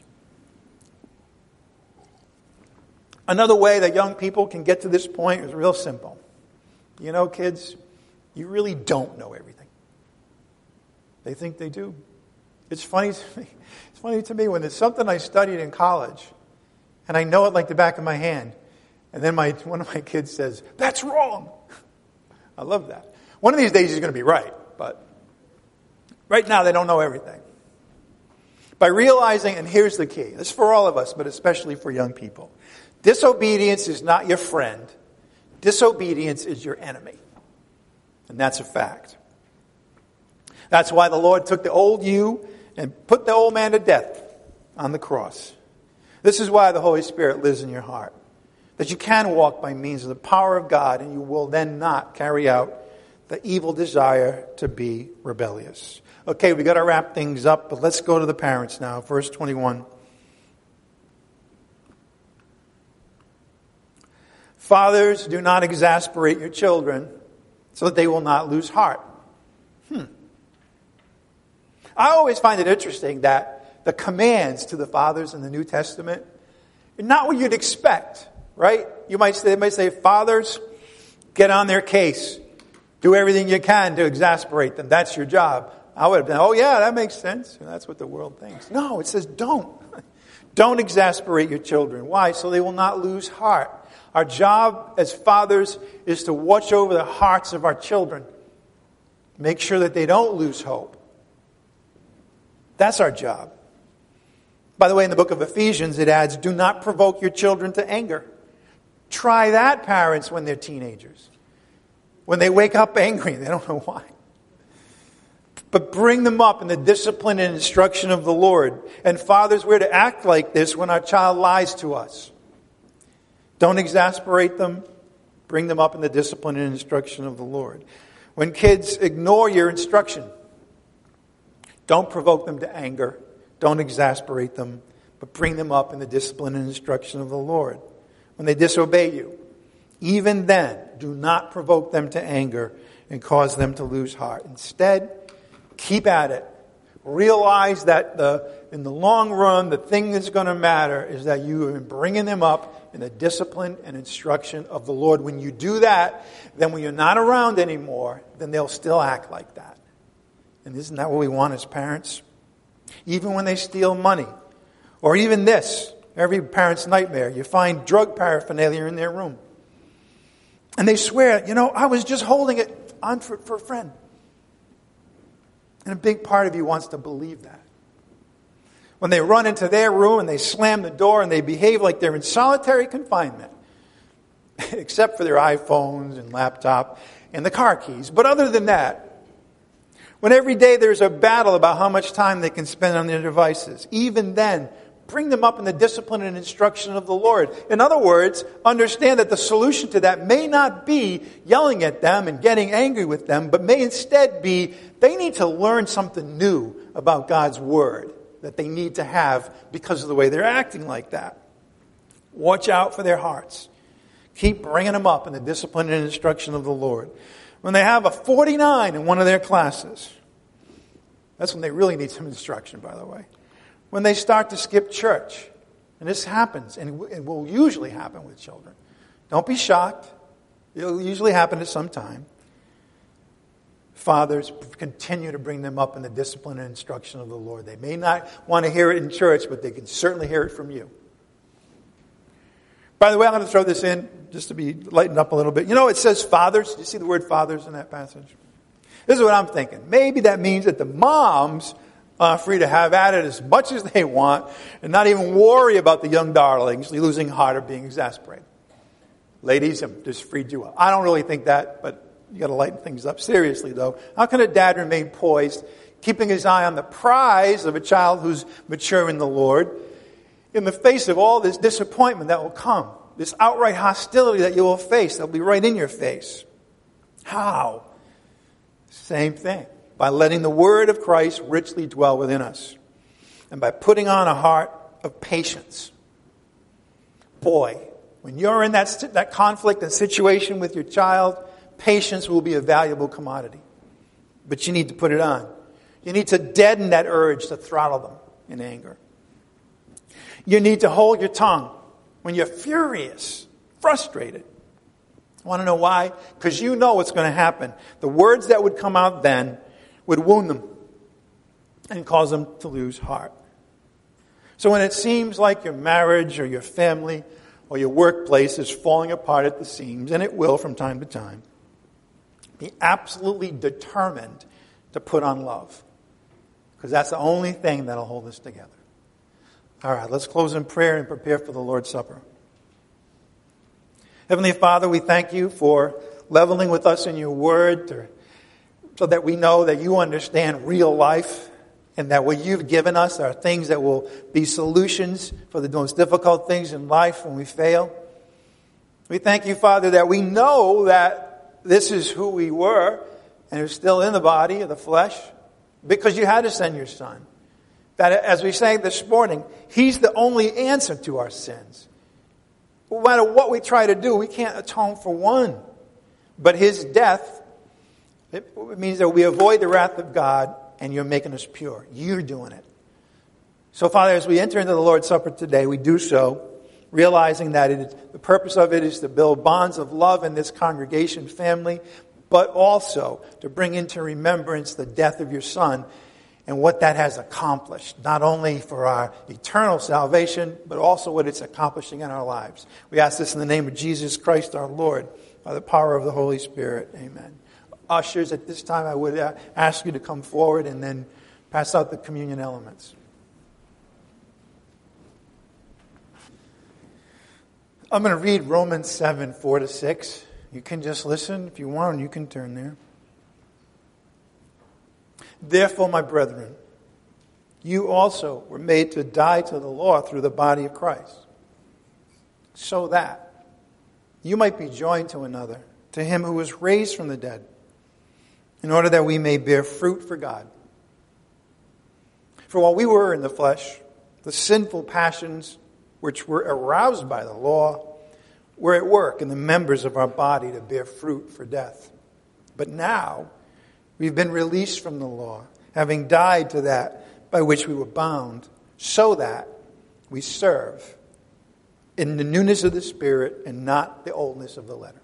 Speaker 1: Another way that young people can get to this point is real simple. Kids, you really don't know everything. They think they do. It's funny to me. It's funny to me when it's something I studied in college, and I know it like the back of my hand. And then one of my kids says, "That's wrong." I love that. One of these days he's going to be right, but right now they don't know everything. By realizing, and here's the key, this is for all of us, but especially for young people. Disobedience is not your friend. Disobedience is your enemy. And that's a fact. That's why the Lord took the old you and put the old man to death on the cross. This is why the Holy Spirit lives in your heart. That you can walk by means of the power of God, and you will then not carry out the evil desire to be rebellious. Okay, we got to wrap things up, but let's go to the parents now. Verse 21. Fathers, do not exasperate your children so that they will not lose heart. I always find it interesting that the commands to the fathers in the New Testament are not what you'd expect, right? They might say, fathers, get on their case. Do everything you can to exasperate them. That's your job. I would have been, oh yeah, that makes sense. That's what the world thinks. No, it says don't. Don't exasperate your children. Why? So they will not lose heart. Our job as fathers is to watch over the hearts of our children. Make sure that they don't lose hope. That's our job. By the way, in the book of Ephesians, it adds, do not provoke your children to anger. Try that, parents, when they're teenagers. When they wake up angry, they don't know why. But bring them up in the discipline and instruction of the Lord. And fathers, we're to act like this when our child lies to us. Don't exasperate them. Bring them up in the discipline and instruction of the Lord. When kids ignore your instruction, don't provoke them to anger. Don't exasperate them, but bring them up in the discipline and instruction of the Lord. When they disobey you, even then, do not provoke them to anger. and cause them to lose heart. Instead, keep at it. Realize that in the long run, the thing that's going to matter is that you are bringing them up in the discipline and instruction of the Lord. When you do that, then when you're not around anymore, then they'll still act like that. And isn't that what we want as parents? Even when they steal money, or even this, every parent's nightmare, you find drug paraphernalia in their room. And they swear, I was just holding it on for a friend. And a big part of you wants to believe that. When they run into their room and they slam the door and they behave like they're in solitary confinement, except for their iPhones and laptop and the car keys. But other than that, when every day there's a battle about how much time they can spend on their devices, even then, bring them up in the discipline and instruction of the Lord. In other words, understand that the solution to that may not be yelling at them and getting angry with them, but may instead be they need to learn something new about God's Word that they need to have because of the way they're acting like that. Watch out for their hearts. Keep bringing them up in the discipline and instruction of the Lord. When they have a 49 in one of their classes, that's when they really need some instruction, by the way. When they start to skip church, and this happens, and it will usually happen with children. Don't be shocked. It'll usually happen at some time. Fathers, continue to bring them up in the discipline and instruction of the Lord. They may not want to hear it in church, but they can certainly hear it from you. By the way, I'm going to throw this in just to be lightened up a little bit. It says fathers. Do you see the word fathers in that passage? This is what I'm thinking. Maybe that means that the moms are free to have at it as much as they want and not even worry about the young darlings losing heart or being exasperated. Ladies, I've just freed you up. I don't really think that, but you got to lighten things up. Seriously, though, how can a dad remain poised, keeping his eye on the prize of a child who's mature in the Lord, in the face of all this disappointment that will come, this outright hostility that you will face, that'll be right in your face? How? Same thing. By letting the Word of Christ richly dwell within us. And by putting on a heart of patience. Boy, when you're in that conflict and situation with your child, patience will be a valuable commodity. But you need to put it on. You need to deaden that urge to throttle them in anger. You need to hold your tongue when you're furious, frustrated. Want to know why? Because you know what's going to happen. The words that would come out then would wound them and cause them to lose heart. So when it seems like your marriage or your family or your workplace is falling apart at the seams, and it will from time to time, be absolutely determined to put on love. Because that's the only thing that'll hold us together. All right, let's close in prayer and prepare for the Lord's Supper. Heavenly Father, we thank you for leveling with us in your word so that we know that you understand real life and that what you've given us are things that will be solutions for the most difficult things in life when we fail. We thank you, Father, that we know that this is who we were and are still in the body of the flesh because you had to send your Son. That, as we sang this morning, He's the only answer to our sins. No matter what we try to do, we can't atone for one. But His death, it means that we avoid the wrath of God and you're making us pure. You're doing it. So, Father, as we enter into the Lord's Supper today, we do so realizing that the purpose of it is to build bonds of love in this congregation family, but also to bring into remembrance the death of your Son and what that has accomplished, not only for our eternal salvation, but also what it's accomplishing in our lives. We ask this in the name of Jesus Christ our Lord, by the power of the Holy Spirit. Amen. Ushers, at this time I would ask you to come forward and then pass out the communion elements. I'm going to read Romans 7, 4-6. You can just listen if you want, and you can turn there. Therefore, my brethren, you also were made to die to the law through the body of Christ, so that you might be joined to another, to Him who was raised from the dead, in order that we may bear fruit for God. For while we were in the flesh, the sinful passions which were aroused by the law were at work in the members of our body to bear fruit for death. But now we've been released from the law, having died to that by which we were bound, so that we serve in the newness of the Spirit and not the oldness of the letter.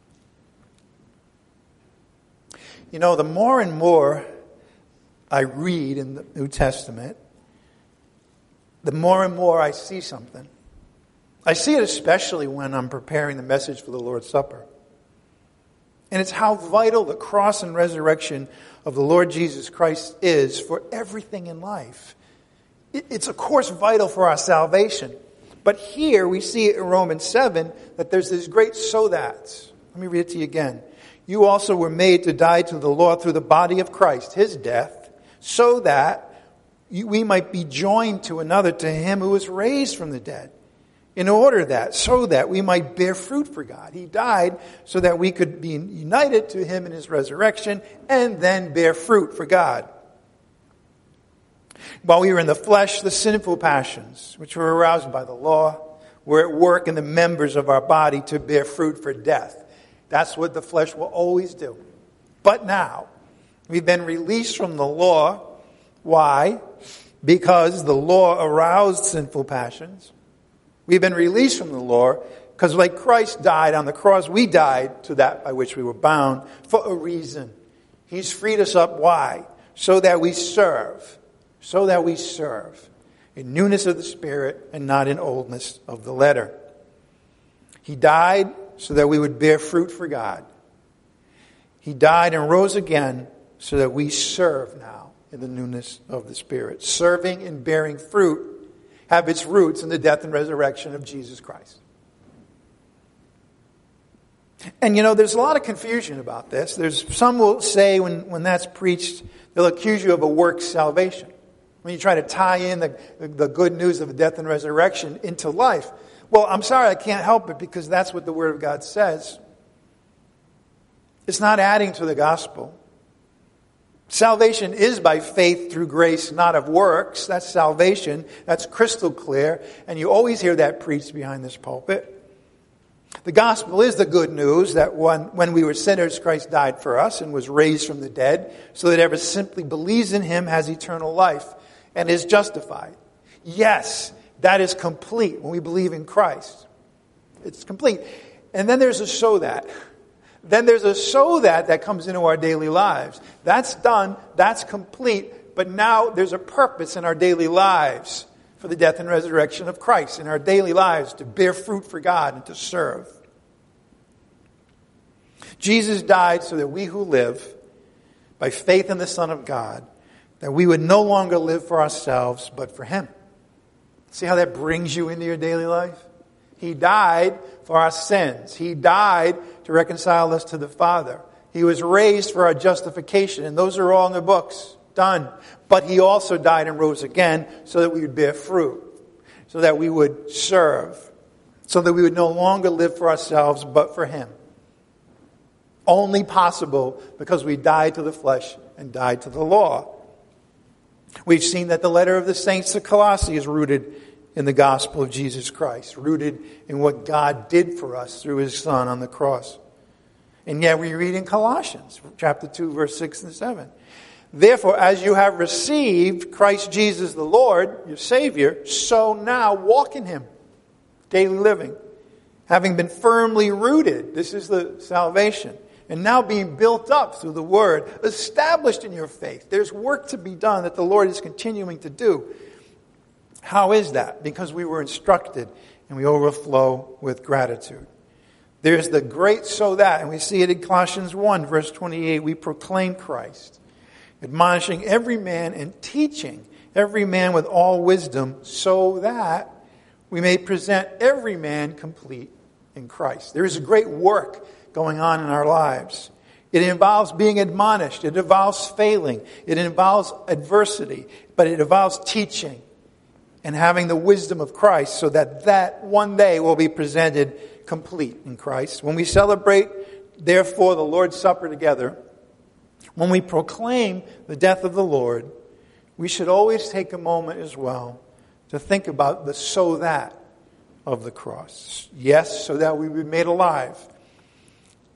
Speaker 1: You know, the more and more I read in the New Testament, the more and more I see something. I see it especially when I'm preparing the message for the Lord's Supper. And it's how vital the cross and resurrection of the Lord Jesus Christ is for everything in life. It's of course vital for our salvation. But here we see in Romans 7 that there's this great so that. Let me read it to you again. You also were made to die to the law through the body of Christ, his death, so that we might be joined to another, to him who was raised from the dead. So that we might bear fruit for God. He died so that we could be united to him in his resurrection and then bear fruit for God. While we were in the flesh, the sinful passions, which were aroused by the law, were at work in the members of our body to bear fruit for death. That's what the flesh will always do. But now, we've been released from the law. Why? Because the law aroused sinful passions. We've been released from the law because like Christ died on the cross, we died to that by which we were bound for a reason. He's freed us up. Why? So that we serve. So that we serve in newness of the Spirit and not in oldness of the letter. He died so that we would bear fruit for God. He died and rose again so that we serve now in the newness of the Spirit. Serving and bearing fruit have its roots in the death and resurrection of Jesus Christ. And you know, there's a lot of confusion about this. Some will say when that's preached, they'll accuse you of a works salvation. When you try to tie in the good news of the death and resurrection into life. Well, I'm sorry, I can't help it because that's what the Word of God says. It's not adding to the gospel. Salvation is by faith through grace, not of works. That's salvation. That's crystal clear. And you always hear that preached behind this pulpit. The gospel is the good news that when we were sinners, Christ died for us and was raised from the dead, so that whoever simply believes in him has eternal life and is justified. Yes, that is complete when we believe in Christ. It's complete. And then there's a so that. Then there's a so that comes into our daily lives. That's done. That's complete. But now there's a purpose in our daily lives for the death and resurrection of Christ. In our daily lives to bear fruit for God and to serve. Jesus died so that we who live by faith in the Son of God, that we would no longer live for ourselves, but for him. See how that brings you into your daily life? He died for our sins. He died to reconcile us to the Father. He was raised for our justification. And those are all in the books. Done. But he also died and rose again so that we would bear fruit. So that we would serve. So that we would no longer live for ourselves, but for him. Only possible because we died to the flesh and died to the law. We've seen that the letter of the saints to Colossae is rooted in the gospel of Jesus Christ, rooted in what God did for us through his Son on the cross. And yet we read in Colossians chapter 2, verse 6 and 7. Therefore, as you have received Christ Jesus the Lord, your Savior, so now walk in him, daily living, having been firmly rooted. This is the salvation. And now being built up through the Word, established in your faith. There's work to be done that the Lord is continuing to do. How is that? Because we were instructed and we overflow with gratitude. There's the great so that, and we see it in Colossians 1, verse 28. We proclaim Christ, admonishing every man and teaching every man with all wisdom, so that we may present every man complete in Christ. There is a great work going on in our lives. It involves being admonished. It involves failing. It involves adversity. But it involves teaching and having the wisdom of Christ so that one day will be presented complete in Christ. When we celebrate, therefore, the Lord's Supper together, when we proclaim the death of the Lord, we should always take a moment as well to think about the so that of the cross. Yes, so that we be made alive.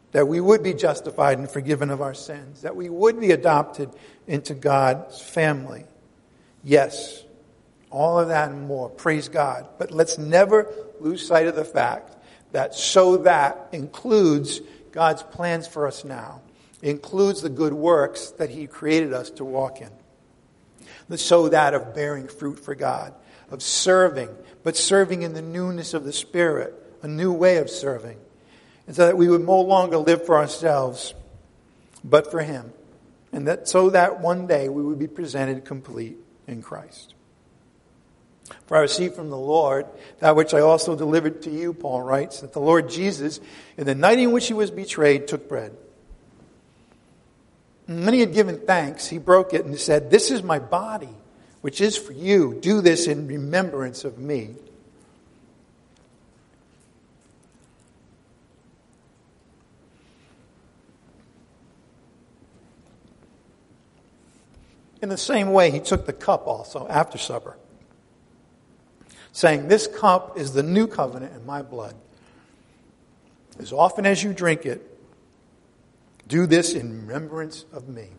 Speaker 1: that we would be justified and forgiven of our sins, that we would be adopted into God's family. Yes, all of that and more. Praise God. But let's never lose sight of the fact that so that includes God's plans for us now. It includes the good works that He created us to walk in. The so that of bearing fruit for God, of serving, but serving in the newness of the Spirit, a new way of serving. And so that we would no longer live for ourselves, but for Him. And that so that one day we would be presented complete in Christ. For I received from the Lord that which I also delivered to you, Paul writes, that the Lord Jesus, in the night in which He was betrayed, took bread. And when He had given thanks, He broke it and said, "This is my body, which is for you. Do this in remembrance of me." In the same way, He took the cup also after supper, saying, "This cup is the new covenant in my blood. As often as you drink it, do this in remembrance of me."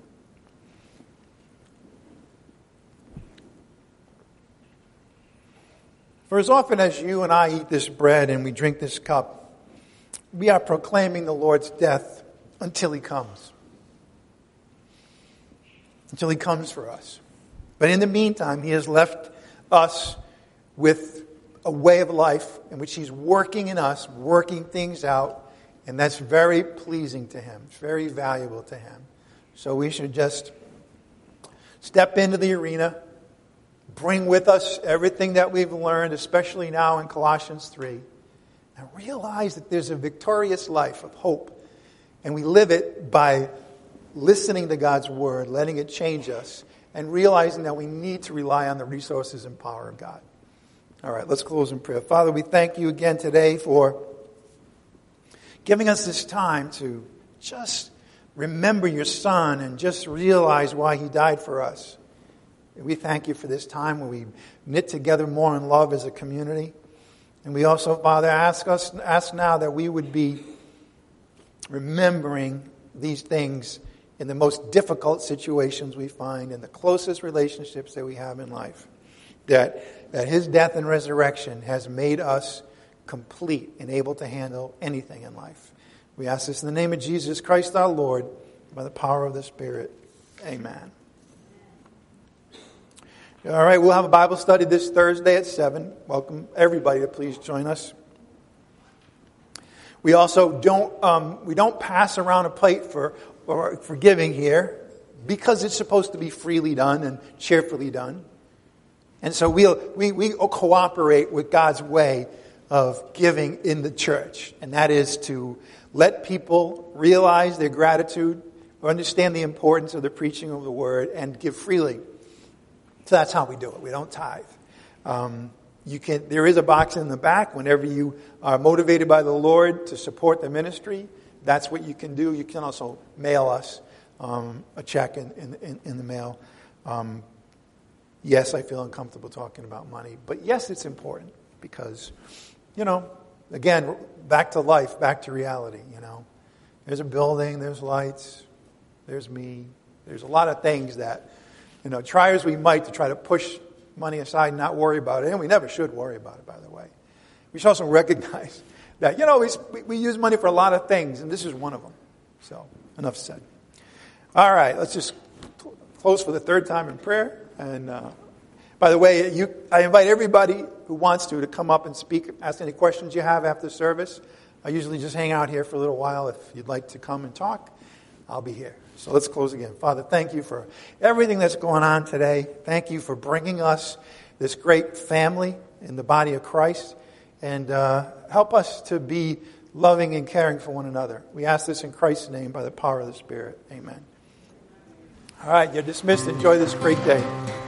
Speaker 1: For as often as you and I eat this bread and we drink this cup, we are proclaiming the Lord's death until He comes. Until He comes for us. But in the meantime, He has left us with a way of life in which He's working in us, working things out, and that's very pleasing to Him. It's very valuable to Him. So we should just step into the arena, bring with us everything that we've learned, especially now in Colossians 3, and realize that there's a victorious life of hope. And we live it by listening to God's Word, letting it change us, and realizing that we need to rely on the resources and power of God. All right, let's close in prayer. Father, we thank You again today for giving us this time to just remember Your Son and just realize why He died for us. And we thank You for this time when we knit together more in love as a community. And we also, Father, ask now that we would be remembering these things in the most difficult situations we find, in the closest relationships that we have in life. That His death and resurrection has made us complete and able to handle anything in life. We ask this in the name of Jesus Christ our Lord, by the power of the Spirit. Amen. All right, we'll have a Bible study this Thursday at 7. Welcome everybody to please join us. We also don't pass around a plate for giving here, because it's supposed to be freely done and cheerfully done. And so we cooperate with God's way of giving in the church. And that is to let people realize their gratitude, or understand the importance of the preaching of the Word, and give freely. So that's how we do it. We don't tithe. There is a box in the back whenever you are motivated by the Lord to support the ministry. That's what you can do. You can also mail us a check in the mail. Yes, I feel uncomfortable talking about money. But yes, it's important because, again, back to life, back to reality, There's a building, there's lights, there's me. There's a lot of things that, try as we might to try to push money aside and not worry about it. And we never should worry about it, by the way. We should also recognize that, we use money for a lot of things, and this is one of them. So, enough said. All right, let's just close for the third time in prayer. And by the way, I invite everybody who wants to come up and speak, ask any questions you have after service. I usually just hang out here for a little while. If you'd like to come and talk, I'll be here. So let's close again. Father, thank You for everything that's going on today. Thank You for bringing us this great family in the body of Christ. And help us to be loving and caring for one another. We ask this in Christ's name by the power of the Spirit. Amen. All right, you're dismissed. Enjoy this great day.